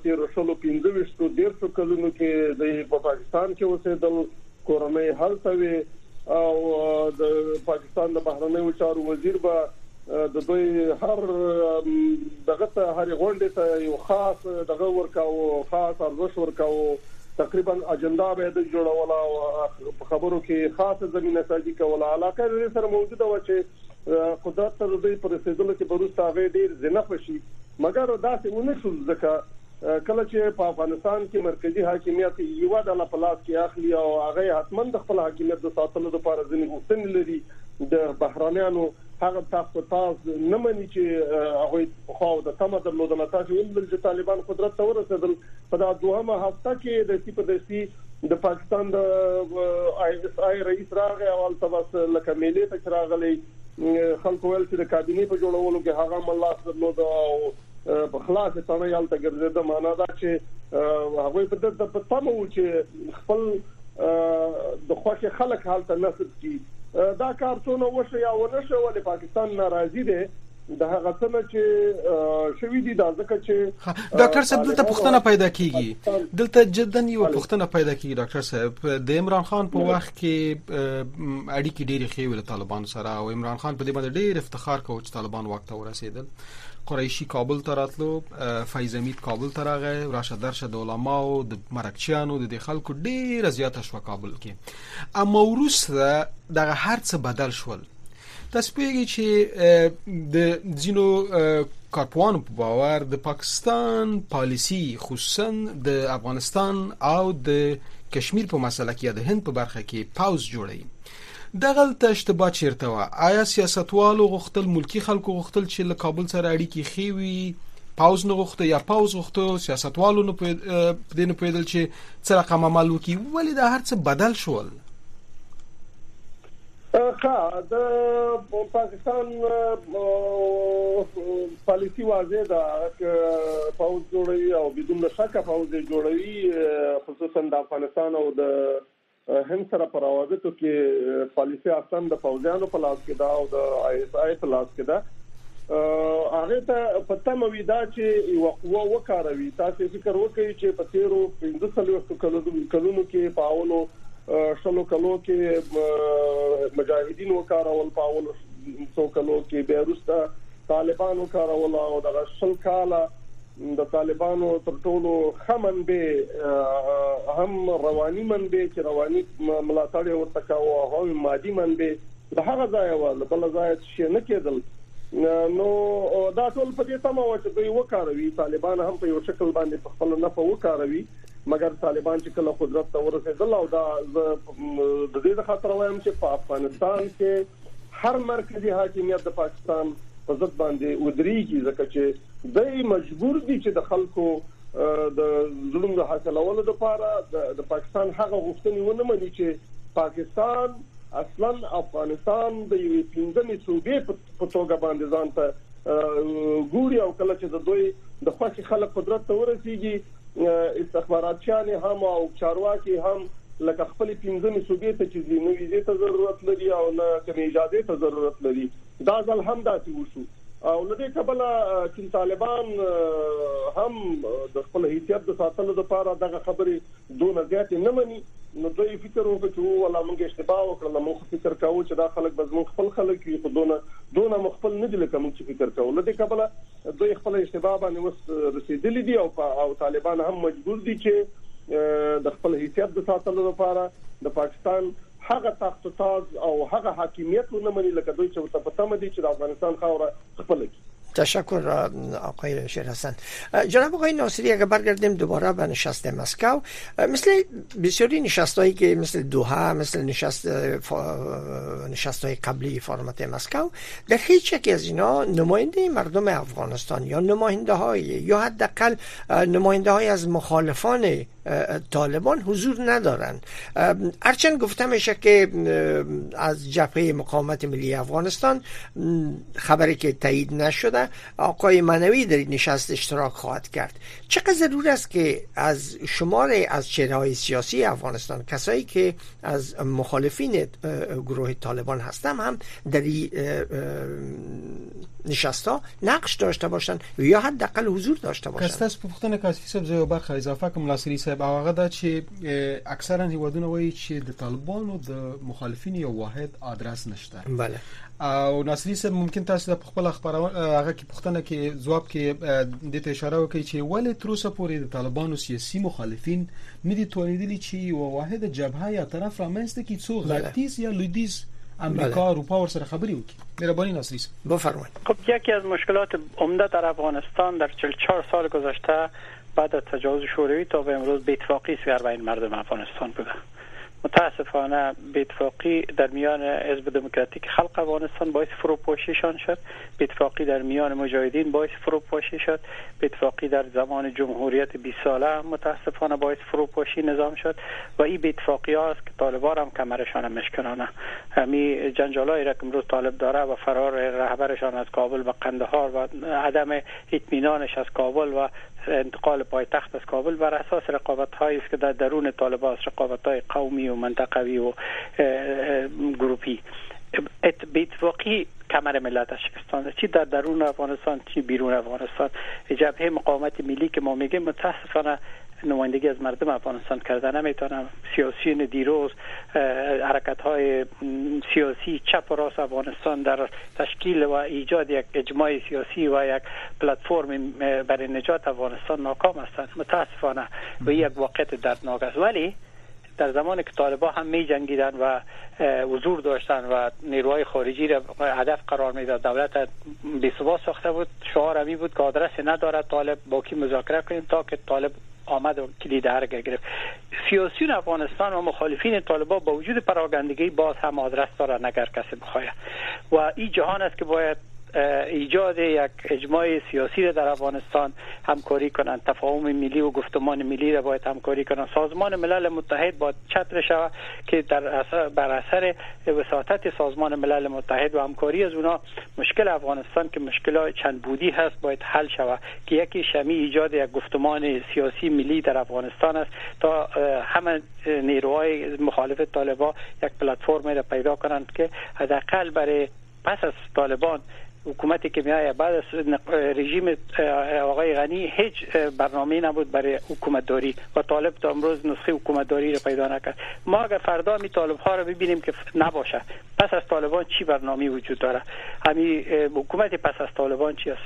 1325 کلونو کې د پاکستان کې اوسېدل کورنۍ حل شوی او د پاکستان د بهرنیو چارو وزیر به د دوی هر دغه هر غونډه ته یو خاص دغه ورکاو خاص ارزښت ورکاو، تقریبا اجنډا به د جوړوله او خبرو کې خاصه زمينه سازي کوله. علاقه سره موجوده و چې قدرت ته دوی پر رسیدلو کې بروسته هغه ډیر زنه فشي، مګر داسې ونه شول ځکه کله چې په افغانستان کې مرکزی حاکمیت یو د پلاس کې اخلي او هغه حتمن د خپل حاکمیت د ساتلو لپاره ځینې غوښتنې لري د بهرانيانو هغه تاسو نه مني چې هغه خو د تمه درلودل تاسو ویل چې طالبان قدرت ته ورسېدل په دا دوهمه هفته کې د پاکستان د ISI رئیس راغی او تاسو لکه ملي ته راغلي خلکو ول چې د کابینې په جوړولو کې هغه ملاس درلود او په خلاص ته یال ته ګرځیدل. معنا دا چې هغه په دغه په تمه و چې خپل د خوښ خلک حالت نصب کی دا کارونه وشو یا ونشو ولې پاکستان ناراضي دی د هغه څه چې شوې دي دا ځکه چې ډاکټر صاحب دلته پوښتنه پیدا کیږي دلته جدا یو پوښتنه پیدا کیږي ډاکټر صاحب د عمران خان په وخت کې اړیکې ډېرې ښې وې له طالبانو سره او عمران خان په دې باندې ډېر افتخار کوي چې طالبان وخت ته ورسېدل. قریشی کابل ته راتلو، فیض امید کابل ته راغی، راشد درشد علماو د مرکچیانو د خلکو ډېر زیاته شو کابل کې. اما وروسته دغه هر څه بدل شول. تاسو پیږي چې د ځینو کارپوهانو په باور د پاکستان پالیسی خصوصا د افغانستان او د کشمیر په مسله کې د هند په برخه کې پاوز جوړي. دغه اشتباه چیرته و؟ آیا سیاستوالو غوښتل ملکی خلکو غوښتل چې له کابل سره اړیکې خېوي پاوز نه غوښته یا پاوز غوښته سیاستوالو نه پدې پیدل چې څه رقم عمل وکي ولې دا هر څه بدل شول؟ د پاکستان پالیسی واضح ده چې پاوز جوړوي او بدون شک پاوز جوړوي، خصوصا د افغانستان او د هند سره پر اوازتو کې پالیسی اصلا د فوجانو په لاس کې ده او د ISI په لاس کې ده. هغه ته پته مو دا چې یو قوه وکاروي. تاسو فکر وکړئ چې په 13 کلونو کې پاولو شلو کلو کې مجاهدین وکارول، پاولو 100 کلو کې بیرسته طالبان وکارول او د شل کاله د طالبانو تر ټولو خمن به هم رواني منبه چې رواني ملاتړ ورته کاوه او هم مادي منبه د هغه ځای او بل ځای چې نه کېدل نو دا ټول په دې تمه و چې دوی وکاروي طالبان هم په یو شکل باندې په خپل نه وکاروي مګر طالبان چې کله قدرت ته ورسېدل او دا د دې خاطر وایم چې په افغانستان کې هر مرکزی حاکمیت د پاکستان په ضد باندې ودرېږي ځکه چې دوی مجبور دي چې د خلکو د ظلم د حاصلولو لپاره د پاکستان هغه غوښتنې ونه مني چې پاکستان اصلا افغانستان د یو پنځمې صوبې په توګه باندې ځان ته ګوري او کله چې د دوی د خوښ خلک قدرت ته ورسیږي استخباراتچیان هم او چارواکي هم لکه خپل پنځمې صوبې ته چې نو ویزې ته ضرورت لري او نه کوم اجازه ته ضرورت لري دا ځل هم داسې وشو او لدې کبله چې طالبان هم د خپل حیثیت د ساتلو لپاره دغه خبرې دونه زیات نه مني نو دوی فکر وکړي چې ولا موږ اشتباه وکړل موږ فکر کاوه چې دا خلک به زموږ خپل خلک وي خو دونه مخفل نه دي لکه موږ چې فکر کاوه لدې کبله دوی خپل اشتباه باندې وس رسیدلې دي او طالبان هم مجبور دي چې د خپل حیثیت د ساتلو لپاره د پاکستان هغه تخت تاج او هغه حاکمیت ونه مني لکه دوی چې په تمه دي چې د افغانستان خاوره خپل کړي. تشکر آقای شیر حسن. جناب آقای ناصری اگر برگردیم دوباره به نشست مسکو، مثل بسیاری نشستایی که مثل دوحه، مثل نشستهای قبلی فرمت مسکو، در هیچ یک از اینا نماینده مردم افغانستان یا نماینده های یا حداقل نماینده های از مخالفان طالبان حضور ندارند. هرچند گفته میشه که از جبهه مقاومت ملی افغانستان خبری که تایید نشده آقای منوی در این نشست اشتراک خواهد کرد. چقدر ضرور است که از شمار از چهره‌های سیاسی افغانستان کسایی که از مخالفین گروه طالبان هستند هم در این نشست‌ها نقش داشته باشند یا حداقل حضور داشته باشند. کاستاس په پختنه کاسفي صاحب زه یو برخه اضافه کوم لاسري صاحب هغه دا چې اکثرا هیوادونه وایي چې د طالبانو د مخالفین یو واحد آدرس نشته. بله. او ناصری صاحب ممکن تاسو په خپل خبرونه هغه کې پختنه کې جواب کې د ته اشاره وکړي چې ولې تر اوسه پورې د طالبانو سیاسي مخالفین ندي تولیدلي چې یو واحد جبهه یا طرف رامنځته کی څو غلطیس یا لودیس امریکا اروپا ور سره خبري وکړي. مهرباني ناصری صاحب بفرمایید. خب یکی از مشکلات عمده در افغانستان در 44 سال گذشته بعد از تجاوز شوروی تا به امروز بی‌اتفاقی است بین مردم افغانستان بوده. متاسفانه بی‌اتفاقی در میان حزب دموکراتیک خلق افغانستان باعث فروپاشیشان شد، بی‌اتفاقی در میان مجاهدین باعث فروپاشی شد، بی‌اتفاقی در زمان جمهوریت 20 ساله متاسفانه باعث فروپاشی نظام شد و این بی‌اتفاقی ها است که طالبان هم کمرشان مشکنانه. همین جنجالایی را که امروز طالب داره و فرار رهبرشان از کابل و قندهار و عدم اطمینانش از کابل و انتقال پایتخت از کابل بر اساس رقابت‌هایی است که در درون طالبان است، رقابت‌های قومی و منطقوی و گروپی. بی‌اتفاقی کمر ملت شکستانده، چی در درون افغانستان چی بیرون افغانستان. جبهه مقاومت ملی که ما میگیم متاسفانه نمایندگی از مردم افغانستان کرده نمیتونم. سیاسیون دیروز، حرکت‌های سیاسی چپ و راست افغانستان در تشکیل و ایجاد یک اجماع سیاسی و یک پلتفرم برای نجات افغانستان ناکام هستند متاسفانه و یک واقعیت دردناک است. ولی در زمانی که طالبان هم می جنگیدن و حضور داشتن و نیروهای خارجی را هدف قرار میداد، دولت بی‌ثبات ساخته بود، شعار همی بود که آدرس ندارد طالب، با کی مذاکره کنیم، تا که طالب آمد و کلید هرگ گرفت. سیاسیون افغانستان و مخالفین طالبان با وجود پراگندگی باز هم آدرس دارند اگر کسی بخواهد و این جهان است که باید ایجاد یک اجماع سیاسی را در افغانستان همکاری کنند، تفاهم ملی و گفتمان ملی را باید همکاری کنند. سازمان ملل متحد باید چتر شود که بر اثر وساطت سازمان ملل متحد و همکاری از اونا مشکل افغانستان که مشکل چند بودی هست باید حل شود که یکی شمی ایجاد یک گفتمان سیاسی ملی در افغانستان است تا همه نیروهای مخالف طالبان یک پلتفرم را پیدا کنند که حداقل برای پس از طالبان حکومتی که میایه بعد از رژیم آقای غنی هیچ برنامه‌ای نبود برای حکومت داری و طالب تا امروز نسخه حکومت داری را پیدا نکرد. ما اگر فردا می طالب ها را ببینیم که نباشه، پس از طالبان چی برنامه‌ای وجود داره، همین حکومت پس از طالبان چی است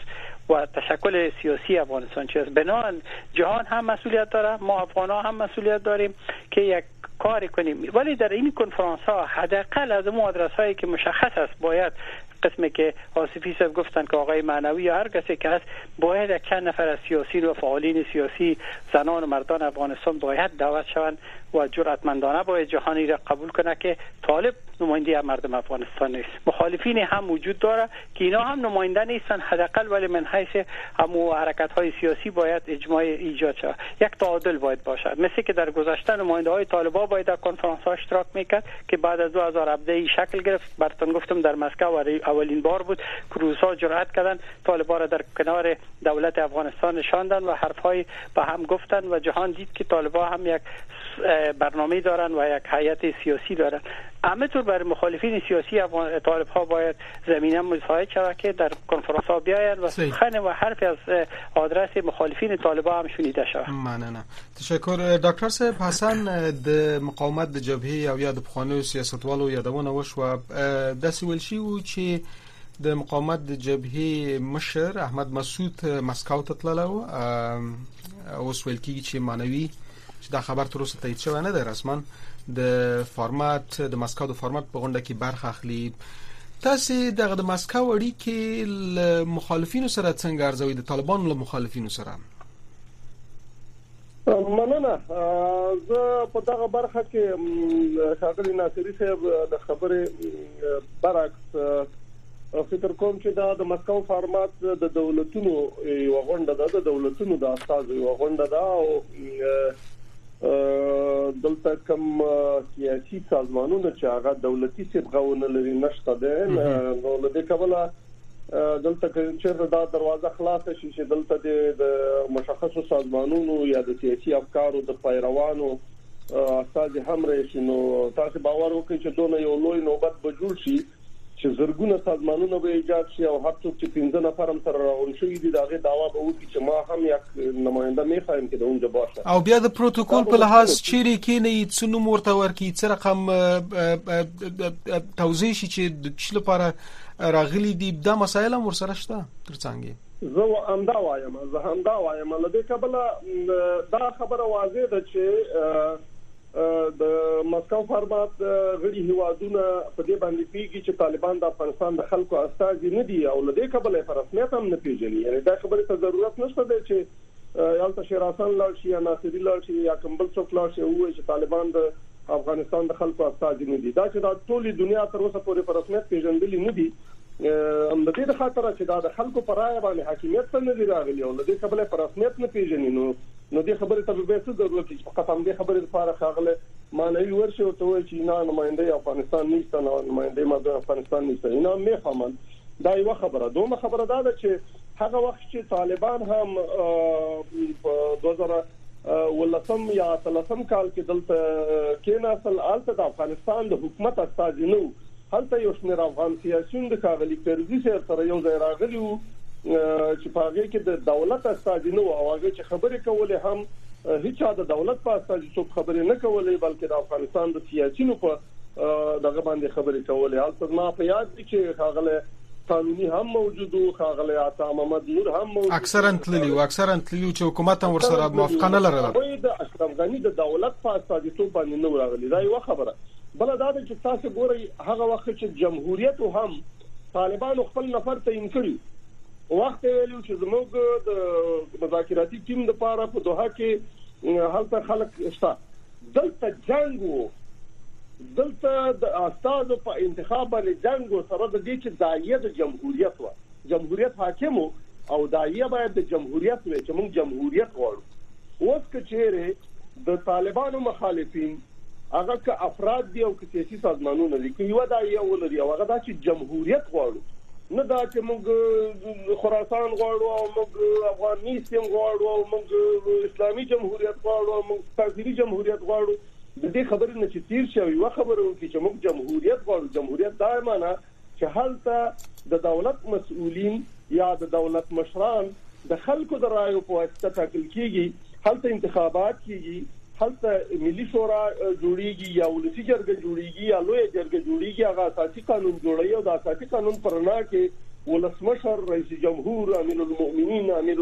و تشکل سیاسی افغانستان چی است. بنابراین جهان هم مسئولیت داره، ما افغان‌ها هم مسئولیت داریم که یک کاری کنیم. ولی در این کنفرانس ها حداقل از اون آدرس هایی که مشخص است باید قسمی که آصفی صاحب گفتن که آقای معنوی یا هر کسی که هست باید چند نفر از سیاسیون و فعالین سیاسی زنان و مردان افغانستان باید دعوت شوند و جرأتمندانه باید جهانی را قبول کنه که طالب نماینده مردم افغانستان نیست. مخالفین هم وجود داره که اینا هم نماینده نیستن حداقل، ولی من حیث همو حرکت های سیاسی باید اجماع ایجاد شود. یک تعادل باید باشه، مثل که در گذشته نماینده های طالبان باید در کنفرانس ها اشتراک میکرد که بعد از 2017 شکل گرفت. براتون گفتم در مسکو اولین بار بود که روسا جرأت کردن طالبان را در کنار دولت افغانستان نشاندن و حرفهای با هم گفتن و جهان دید که طالبان هم یک برنامه دارن و یک هیئت سیاسی دارن. همینطور برای مخالفین سیاسی طالب ها باید زمینه مساعد شود که در کنفرانس ها بیاین و سخن و حرفی از آدرس مخالفین طالبان هم شنیده شود. ممنونم. تشکر دکتر صاحب. حسن د مقاومت د جبهه او یا د پخوانیو سیاستوالو یادونه وشوه داسې ویل شوي چې د مقاومت د جبهه مشر احمد مسعود مسکو ته تللو، اوس ویل کېږي چې معنوي چې دا خبر تر اوسه تایید شوی نه دی رسما د فارمات د مسکو د فارمات په غونډه کې برخه اخلي. تاسو د مسکو اړیکې له مخالفینو سره څنګه ارزوي، د طالبانو له مخالفینو سره؟ مننه. زه په دغه برخه کې ښاغلي ناصري صاحب د خبرې برعکس فکر کوم چې دا د مسکو فارمات د دولتونو یو غونډه ده، د دولتونو د استازو یو غونډه ده او دلته کوم سیاسي سازمانونه چې هغه دولتي سبغونه لري نشته ده. نو له دې کبله دلته چې دا دروازه خلاصه شي چې دلته د مشخصو سازمانونو یا د سیاسي افکارو د پیروانو استاد هم راشي، نو تاسو باور وکړئ چې دونه یو لوی نوبت به جوړ شي چې زرګونه سازمانونه به ایجاد شي او هر څوک چې 15 نفر هم سره راغون شي دي دغه داوا به وکړي چې ما هم یک نماینده میخوایم که د اونجا باشه او بیا د پروتوکول په لحاظ چیرې کې نه څه نوم ورته ورکړي، څه رقم توضیح شي چې د چ لپاره راغلي دي، دا مسایل هم ورسره شته ترڅنګ. زه همدا وایم له دې کبله دا خبره واضح ده چې د مسکو فارمات غړي هیوادونه په دې باندې پیږي چې طالبان د افغانستان د خلکو استازي نه دي او له دې کبله په رسمیت هم نه پیژني. یعنی دا خبره ته ضرورت نشته دی چې یالته شیراسان لاړ شي یا ناصري لاړ شي یا کومبل څوک لاړ شي او چې طالبان د افغانستان د خلکو استازي نه دي. دا چې د ټولي دنیا تر اوسه پورې په رسمیت پیژندلي نه دي، هم د دې خاطر چې دا د خلکو پر رائے باندې حاکمیت څنګه دی راغلی او له دې کبله په رسمیت نه پیژني. نو دې خبره ته به څه ضرورت چې فقط هم دې خبره لپاره خاغله معنی ورشي او ته چې نه نماینده افغانستان نشته، نه نماینده مردم افغانستان نشته. اینا مې فهمن دا یو خبره. دومره خبره ده چې هغه وخت چې طالبان هم په 2013 یا 13 کال کې دلته کې نسل آلته د افغانستان د حکومت استازي نو هلته یو شمېر افغان سیاسيون د کاغلي پرزي سره یو ځای راغلي وو چې په هغه کې د دولت استازي نو او هغه چې خبرې کولې هم هیڅ د دولت په استازي څوک خبرې نه کولې بلکې د افغانستان د سیاسيونو په دغه باندې خبرې کولې. حالت ما په یاد دي چې هغه قانوني هم موجودو، خاغله عطا محمد نور هم موجود، اکثرا تللی چې حکومت هم ورسره موافقه نه لرله. د اشرف غنی د دولت په استازیتوب باندې نو راغلی. دا یو خبره. بل دا چې تاسو ګورئ هغه وخت چې جمهوریت هم طالبان خپل نفر تعیین کړی، وخت ویلو چې زموږ د مذاکراتي ټیم د پاره په دوحه کې هلته خلک شته، دلته جنگ دلته د استادو په انتخاب باندې جنگ سره د دې چې دایې د جمهوریت حاکم او دایې باید د جمهوریت وي چې موږ جمهوریت غواړو. اوس که چیرې د طالبانو مخالفین هغه که افراد دي او که سیاسي سازمانونه دي که یو دایې ولري او هغه دا چې جمهوریت غواړو، نه دا چې موږ خراسان غواړو او موږ افغانستان غواړو او موږ اسلامي جمهوریت غواړو او موږ تاثیري جمهوریت غواړو. د دې خبرې نه چې تیر شوی یو خبره وکړي چې موږ جمهوریت غواړو. جمهوریت دا معنی چې هلته د دولت مسؤلین یا د دولت مشران د خلکو د رایو په واسطه ټاکل کیږي، هلته انتخابات کیږي، هلته ملي شورا جوړیږي یا ولسی جرګه جوړیږي یا لوی جرګه جوړیږي، هغه اساسي قانون جوړوي او د اساسي قانون پرنا کې ولسمشر رئیس جمهور امیر المؤمنین امیر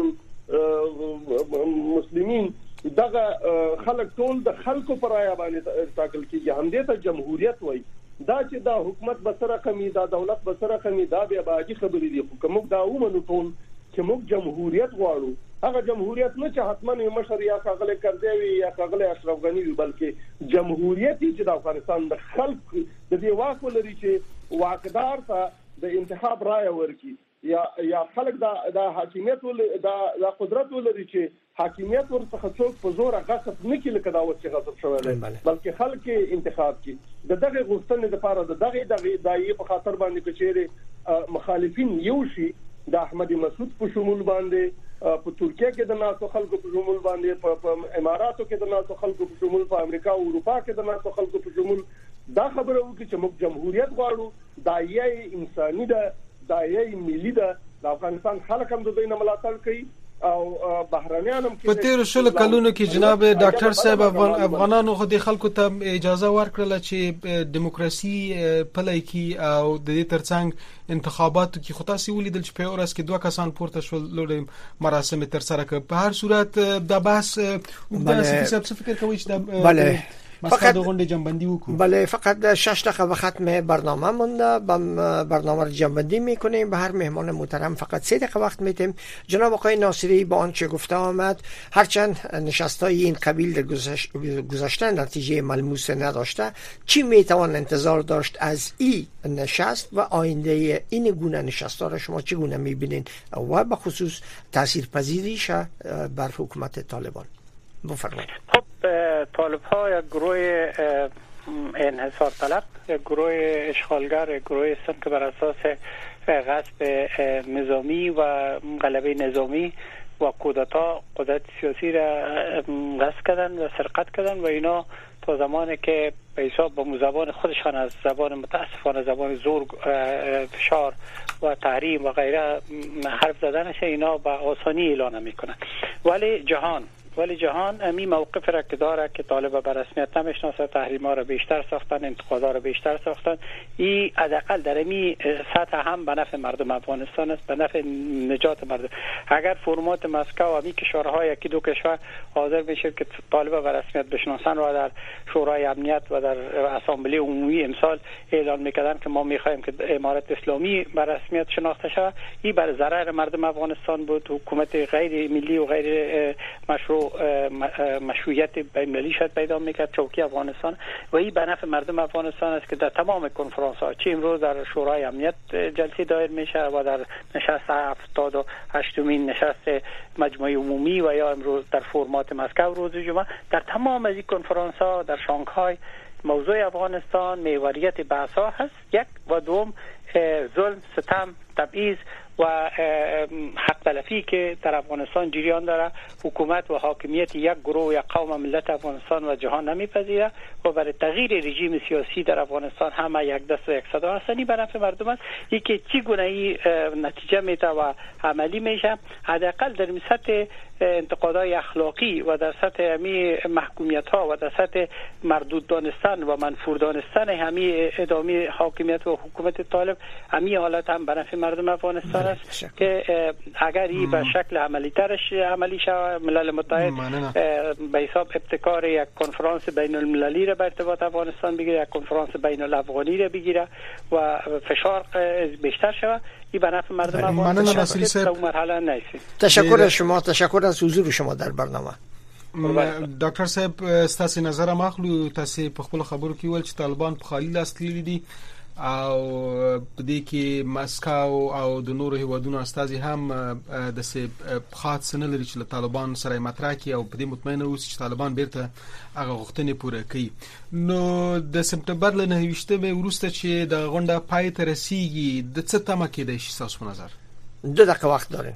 المسلمین دغه خلک ټول د خلکو پر رایه باندې ټاکل کیږي هم دې ته جمهوریت وایي دا چې دا حکومت بسره کمی دا دولت بسره کمی دا بیا باجی خبرې دي خو کوم دا ومنو ټول چې موږ جمهوریت غواړو هغه جمهوریت نه چې حتما یو مشر یا کاغله کردوی یا کاغله اشرف غنی وي بلکې جمهوریت چې د افغانستان د خلک د دې واک ولري چې واقدار ته د انتخاب رائے ورکړي یا خلک دا حاکمیت دا قدرت ولري چې حاکمیت ورڅخه څوک په زور غصب نه کړي لکه دا وڅ غصب شوی دی بلکې خلک انتخاب کړي دغه غوښتنې لپاره دغه دایې په خاطر باندې کچېره مخالفین یو شي د احمد مسعود په شمول باندې په ترکیه کې د ناسو خلکو په شمول باندې په اماراتو کې د ناسو خلکو په شمول په امریکا او اروپا کې د ناسو خلکو په شمول دا خبره وکړي چې موږ جمهوریت غواړو دا یې انساني ده دا یې ملي ده د افغانستان خلک هم د دوی نه ملاتړ کوي او بهرانيان هم په تیر شل کلونو کې جناب ډاکټر صاحب افغانانو خو د خلکو ته اجازه ورکړه چې دیموکراسي پلي کی او د دې ترڅنګ انتخاباتو کې خو تاسو ولیدل چې په اورس کې 2 کسان پورته شول لوړ مراسم تر سره کړ په هر صورت د بحث وګړي څه فکر کوي چې بله فقط جنبندی وکړو بله فقط 6 دقیقه به ختم برنامه مونده برنامه رو جنبندی میکنیم به هر مهمان محترم فقط 3 دقیقه وقت میدیم جناب آقای ناصری با آنچه گفته آمد هرچند نشست‌های این قبیل در گذشته نتیجه ملموس نداشته چی میتوان انتظار داشت از این نشست و آینده این گونه نشست‌ها را شما چگونه میبینین و به خصوص تاثیرپذیریش بر حکومت طالبان بفرمایید. خب طالب ها یک گروه انحصار طلب یک گروه اشغالگر یک گروه هستند که بر اساس غصب نظامی و غلبه نظامی و کودتا قدرت سیاسی را غصب کردن و سرقت کردن و اینا تا زمانی که به حساب با زبان خودشان از زبان متاسفانه زبان زور فشار و تحریم و غیره حرف زدنش اینا به آسانی اعلان میکنن ولی جهان امی موقف را که داره که طالب به رسمیت نمیشناسه تحریم ها را بیشتر ساختن انتقادا را بیشتر ساختن این حداقل در امی سطح هم به نفع مردم افغانستان است به نفع نجات مردم اگر فرمات مسکو و امی کشورهای یکی دو کشور حاضر بشه که طالب به رسمیت بشناسن را در شورای امنیت و در اسامبله عمومی امسال اعلان میکردن که ما میخوایم که امارت اسلامی به رسمیت شناخته شود این بر ضرر مردم افغانستان بود حکومت غیر ملی و غیر مشروع مشروعیت بین‌المللی شد پیدا میکرد چوکی افغانستان و این به نفع مردم افغانستان است که در تمام کنفرانس ها چه امروز در شورای امنیت جلسه دایر میشه و در نشست 78مین نشست مجمع عمومی و یا امروز در فرمات مسکو روز جمعه در تمام از این کنفرانس ها در شانگهای موضوع افغانستان محوریت بحث ها هست یک و دوم ظلم ستم تبعیض و حق تلفی که در افغانستان جریان داره حکومت و حاکمیت یک گروه یا قوم ملت افغانستان و جهان نمیپذیره و برای تغییر رژیم سیاسی در افغانستان همه یک دست و یک صدا هستنی به نفع مردم است یکی چگونه این نتیجه میده و عملی میشه حداقل در سطح انتقادهای اخلاقی و در سطح همی محکومیت ها و در سطح مردود دانستن و منفور دانستن همی ادامه حاکمیت و حکومت طالب همی حالت هم به نفع مردم افغانستان است که اگر این به شکل عملی شود ملل متحد به حساب ابتکار یک کنفرانس بین المللی را به ارتباط افغانستان بگیره یک کنفرانس بین الافغانی را بگیره و فشار بیشتر شود این به نفع مردم افغانستان مرحله نیست. تشکر از شما تشکر از حضور شما در برنامه. ډاکټر صاحب ستاسو نظر مخلو تاسو په خپل خبرو کې ول چې طالبان په خالي لاس تللي دي او په دې کې مسکو او د نورو هیوادونو استازي هم د سه خاص نه لري چې طالبان سره مطرح کوي او په دې مطمئنه اوس چې طالبان بیرته هغه غوښتنې پوره کوي نو د سپتمبر له 9 وروسته چې د غونډه پای ته رسیږي د څه تمه کېدای شي تاسو په نظر 2 دقیقه وخت دارین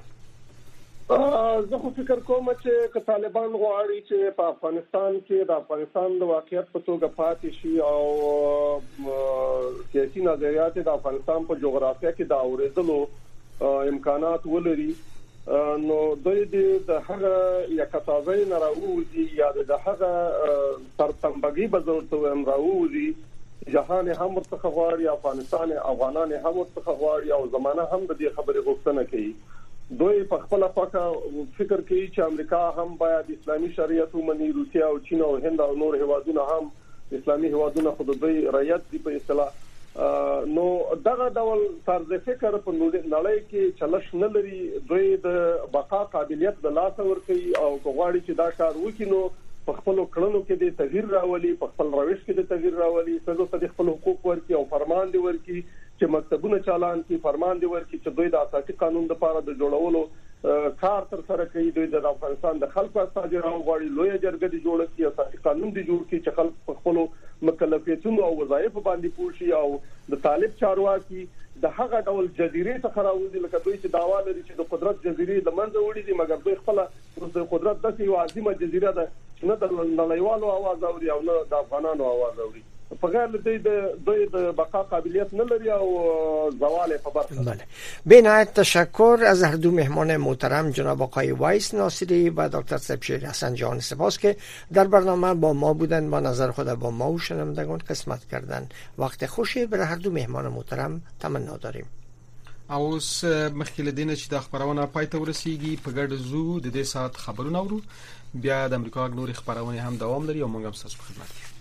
زه خو فکر کوم چې طالبان غواړي چې په افغانستان کې د افغانستان د واقعیت په توګه پاتې شي او سیاسي نظریات د افغانستان په جغرافیه کې د اوریدلو امکانات ولري نو دوی د هغه یا کتابي نه راوځي یا د هغه ترتمبګي بزرګ ته راوځي جهان هم ورڅخه غواړي، افغانستان افغانان هم ورڅخه غواړي او زمانه هم د دې خبرې غوښتنه کوي. دوی په خپل خواکه فکر کوي چې امریکا هم باید اسلامي شریعت ومني، روسیا او چین او هند او نور هیوادونه هم اسلامي هیوادونه خود دوی رعایت دي په اصطلاح. نو دغه ډول طرز فکر په نړۍ کې چلش نه لري. دوی د بقا قابلیت د لاس ور کوي او غواړي چې دا کار وکړي نو په خپل کړنو کې د تغییر راولي، په خپل روش کې د تغییر راولي، څنګه د خپل حقوق ورکړي او فرمان دی ورکړي چې مکتبونه چالان کی، فرمان دی ورکړي چې دوی د اساسي قانون لپاره د جوړولو کار تر سره کوي. دوی د افغانستان د خلکو استازي راوغواړي، لوی جرګه دی جوړ کړي، اساسي قانون دی جوړ کړي چې خلک په خپل مکلفیتونو او وظایف باندې پوه شي او د طالب چارواکي د هغه ډول جزیره څخه راوځي لکه دوی چې داوا لري چې د قدرت جزیره د منځه وړي دي، مګر دوی خپل د قدرت د یو عظیمه جزیره ده نه د نړیوالو आवाज اوري او نه د افغانانو आवाज اوري. په غیر دوی د بقا قابلیت نه لري او زوال په برخه. بله، به نهایت تشکر از هر دو مهمان محترم جناب آقای وایس ناصری و دکتر شیر حسن جان. سپاس که در برنامه با ما بودند، با نظر خود با ما و شنوندگان قسمت کردند. وقت خوشی برای هر دو مهمان محترم تمنا داریم. اوس مخکې لدینه چې د خبرونه پای ته ورسیږي په ګډ زو د دې سات خبرونه اورو، بیا د امریکا نور خبرونه هم دوام لري او موږ هم تاسو په خدمت کې.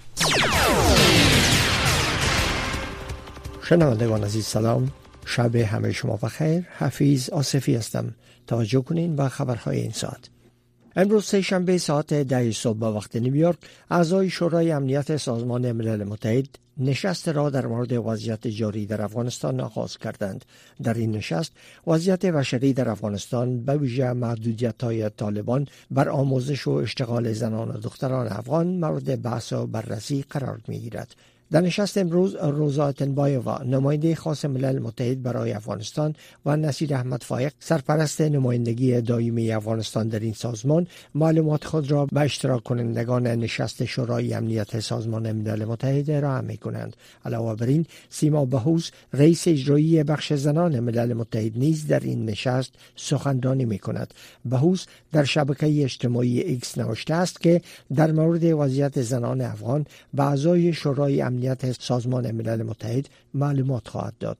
شنوندگان عزیز سلام، شب همه شما بخیر. حفیظ آصفی هستم. توجه کنین به خبرهای این ساعت. امروز سه‌شنبه ساعت 10 صبح به وقت نیویورک اعضای شورای امنیت سازمان ملل متحد نشست را در مورد وضعیت جاری در افغانستان آغاز کردند. در این نشست وضعیت بشری در افغانستان به ویژه محدودیت‌های طالبان بر آموزش و اشتغال زنان و دختران افغان مورد بحث و بررسی قرار می‌گیرد. در نشست امروز روزا اتنبایووا نماینده خاص ملل متحد برای افغانستان و نصیر احمد فایق سرپرست نمایندگی دائمی افغانستان در این سازمان معلومات خود را به اشتراک کنندگان نشست شورای امنیت سازمان ملل متحد ارائه می‌کنند. علاوه بر این سیما بهوز رئیس اجرایی بخش زنان ملل متحد نیز در این نشست سخنرانی می‌کند. بهوز در شبکه اجتماعی ایکس نوشته است که در مورد وضعیت زنان افغان به اعضای شورای امنیت سازمان ملل متحد معلومات خواهد داد.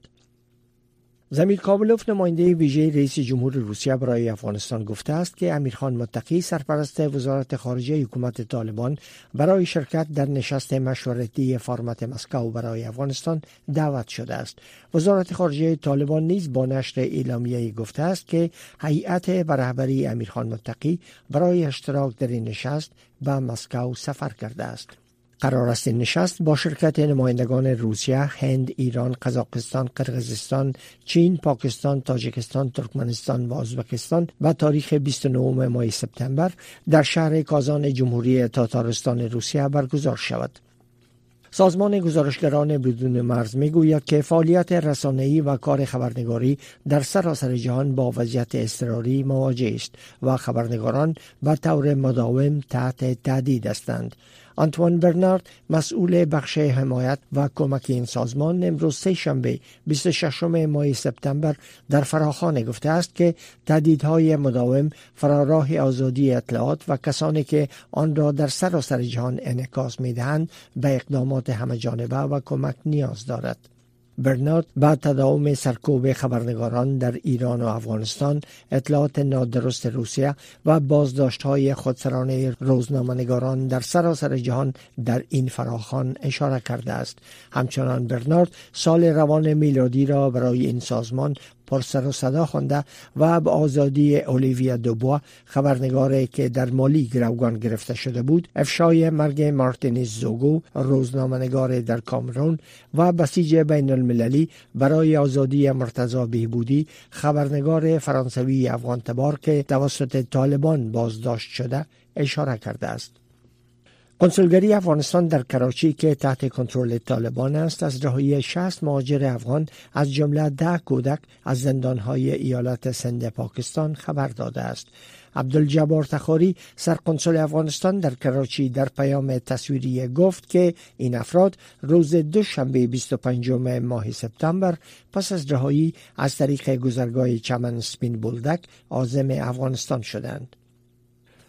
زمیر کاملوف نماینده ویژه رئیس جمهور روسیه برای افغانستان گفته است که امیرخان متقی سرپرست وزارت خارجه حکومت طالبان برای شرکت در نشست مشورتی فرمت مسکو برای افغانستان دعوت شده است. وزارت خارجه طالبان نیز با نشر اعلامیه‌ای گفته است که هیئت به رهبری امیرخان متقی برای اشتراک در این نشست به مسکو سفر کرده است. قرار است این نشست با شرکت نمایندگان روسیه، هند، ایران، قزاقستان، قرقیزستان، چین، پاکستان، تاجیکستان، ترکمنستان و ازبکستان و تاریخ 29 ماه سپتامبر در شهر کازان جمهوری تاتارستان روسیه برگزار شود. سازمان گزارشگران بدون مرز میگوید که فعالیت رسانه‌ای و کار خبرنگاری در سراسر جهان با وضعیت اضطراری مواجه است و خبرنگاران به طور مداوم تحت تهدید هستند. آنتوان برنارد مسئول بخش حمایت و کمک این سازمان امروز سه‌شنبه 26 ماه سپتامبر در فراخوان گفته است که تهدیدهای مداوم فراراه آزادی اطلاعات و کسانی که آن را در سراسر جهان انعکاس می‌دهند به اقدامات همه‌جانبه و کمک نیاز دارد. برنارد بعد تداوم سرکوب خبرنگاران در ایران و افغانستان، اطلاعات نادرست روسیه و بازداشت‌های خودسرانه روزنامه‌نگاران در سراسر جهان در این فراخوان اشاره کرده است. همچنان برنارد سال روان میلادی را برای این سازمان پرسر و صدا خوانده و به آزادی اولیویا دوبوا خبرنگاری که در مالی گروگان گرفته شده بود، افشای مرگ مارتینز زوگو روزنامه‌نگار در کامرون و بسیج بین المللی برای آزادی مرتضی بهبودی خبرنگار فرانسوی افغان تبار که توسط طالبان بازداشت شده اشاره کرده است. کنسولگری افغانستان در کراچی که تحت کنترل طالبان است از رهایی 60 مهاجر افغان از جمله 10 کودک از زندانهای ایالت سند پاکستان خبر داده است. عبدالجبار تخاری سرقنسول افغانستان در کراچی در پیام تصویری گفت که این افراد روز دوشنبه 25 ماه سپتامبر پس از رهایی از طریق گذرگاه چمن سپین بولدک عازم افغانستان شدند.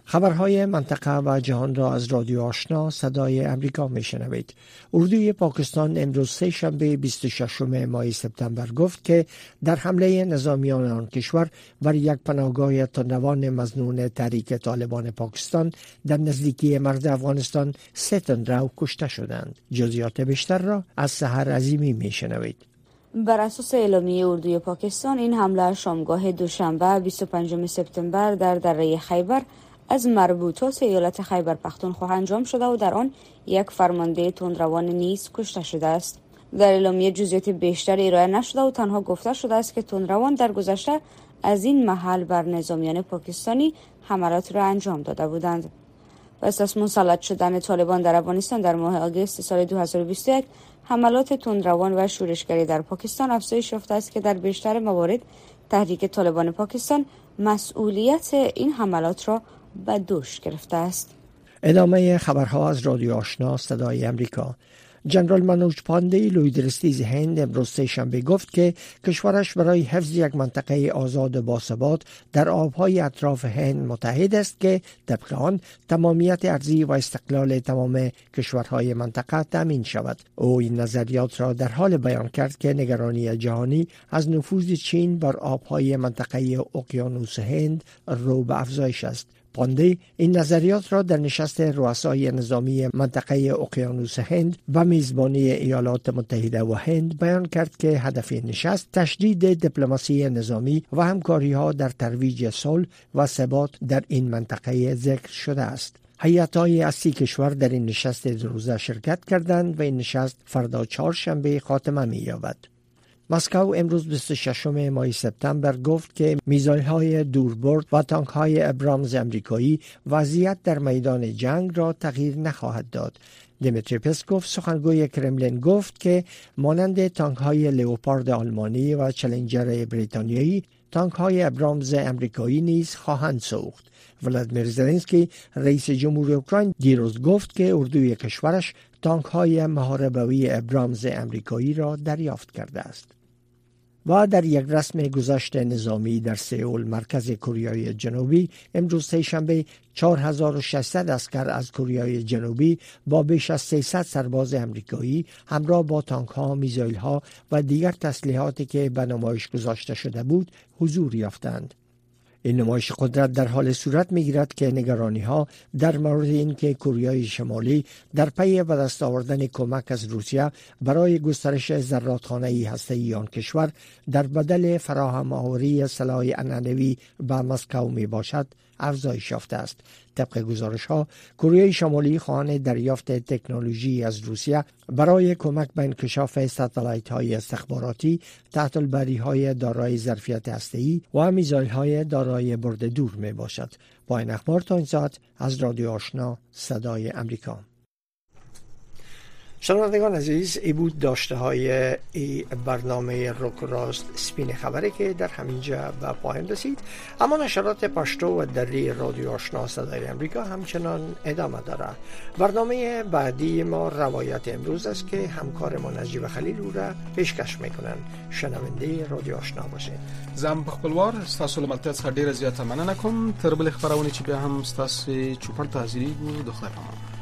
خبرهای منطقه و جهان را از رادیو آشنا صدای امریکا میشنوید. اردوی پاکستان امروز سه شنبه 26 ماه سپتامبر گفت که در حمله نظامیان آن کشور بر یک پناهگاه تندروان مظنون تحریک طالبان پاکستان در نزدیکی مرز افغانستان 3 تن کشته شدند. جزئیات بیشتر را از سحر عظیمی میشنوید. بر اساس اعلامیه اردوی پاکستان این حمله شامگاه دوشنبه 25 سپتامبر در دره خیبر از مربوطات ایالت خیبر پختونخوا انجام شده و در آن یک فرمانده تندروان نیز کشته شده است. در اعلامیه جزئیات بیشتر ارائه نشده و تنها گفته شده است که تندروان در گذشته از این محل بر نظامیان پاکستانی حملات را انجام داده بودند. پس از مسلط شدن طالبان در افغانستان در ماه آگوست سال 2021 حملات تندروان و شورشگری در پاکستان افزایش یافته است که در بیشتر موارد تحریک طالبان پاکستان مسئولیت این حملات را به دوش گرفته است. ادامه خبرها از رادیو آشنا صدای امریکا. جنرال منوج پاندی لویدرستیز هند امروز سه شنبه گفت که کشورش برای حفظ یک منطقه آزاد و باثبات در آبهای اطراف هند متحد است که طبق آن تمامیت ارضی و استقلال تمام کشورهای منطقه تامین شود. او این نظریات را در حال بیان کرد که نگرانی جهانی از نفوذ چین بر آبهای منطقه اقیانوس هند رو به افزایش است. پاندی این نظریات را در نشست رؤسای نظامی منطقه اقیانوس هند و میزبانی ایالات متحده و هند بیان کرد که هدف نشست تشدید دیپلماسی نظامی و همکاری‌ها در ترویج صلح و ثبات در این منطقه ذکر شده است. هیئت‌های از 30 کشور در این نشست 2 روزه شرکت کردند و این نشست فردا چهارشنبه خاتمه می‌یابد. مسکو امروز 26 ماه سپتامبر گفت که میزایل‌های دوربرد و تانک‌های ابرامز امریکایی وضعیت در میدان جنگ را تغییر نخواهد داد. دیمیتری پسکوف سخنگوی کرملین گفت که مانند تانک‌های لئوپارد آلمانی و چالنجر بریتانیایی، تانک‌های ابرامز امریکایی نیز خواهند سوخت. ولادیمیر زلنسکی رئیس جمهور اوکراین دیروز گفت که اردوی کشورش تانک‌های محاربوی ابرامز امریکایی را دریافت کرده است. و در یک رسم گذشت نظامی در سئول مرکز کره جنوبی امروز سه شنبه 4600 عسکر از کره جنوبی با بیش از 300 سرباز امریکایی همراه با تانک‌ها، میزایل‌ها و دیگر تسلیحاتی که به نمایش گذاشته شده بود حضور یافتند. این نمایش قدرت در حال صورت می‌گیرد که نگرانی‌ها در مورد اینکه کره شمالی در پی به دست آوردن کمک از روسیه برای گسترش زرادخانه هسته‌ای آن کشور در بدل فراهم آوری سلاح عنعنوی به مسکو میباشد افزایش یافته است. طبق گزارش‌ها کره شمالی خواهان دریافت تکنولوژی از روسیه برای کمک به انکشاف ساتلایت‌های استخباراتی، تحت البری‌های دارای ظرفیت هسته‌ای و میزایل‌های دارای برد دور میباشد. با این اخبار تا این ساعت از رادیو آشنا صدای امریکا. شنوندگان عزیز، ای بود داشته های ای برنامه روک راست سپین خبری که در همینجا به پایان رسید. اما نشرات پشتو و دری رادیو آشنا صدای امریکا همچنان ادامه داره. برنامه بعدی ما روایت امروز است که همکار نجیب خلیل او را پیشکش میکنن. شنونده رادیو آشنا باشید. زم خپلوار تاسو له ملتیا څخه ډیره زیاته مننه کوم. تر بل خبرونه چې بیا هم تاسو چوپړ ته حاضرېږو د خدای په امان.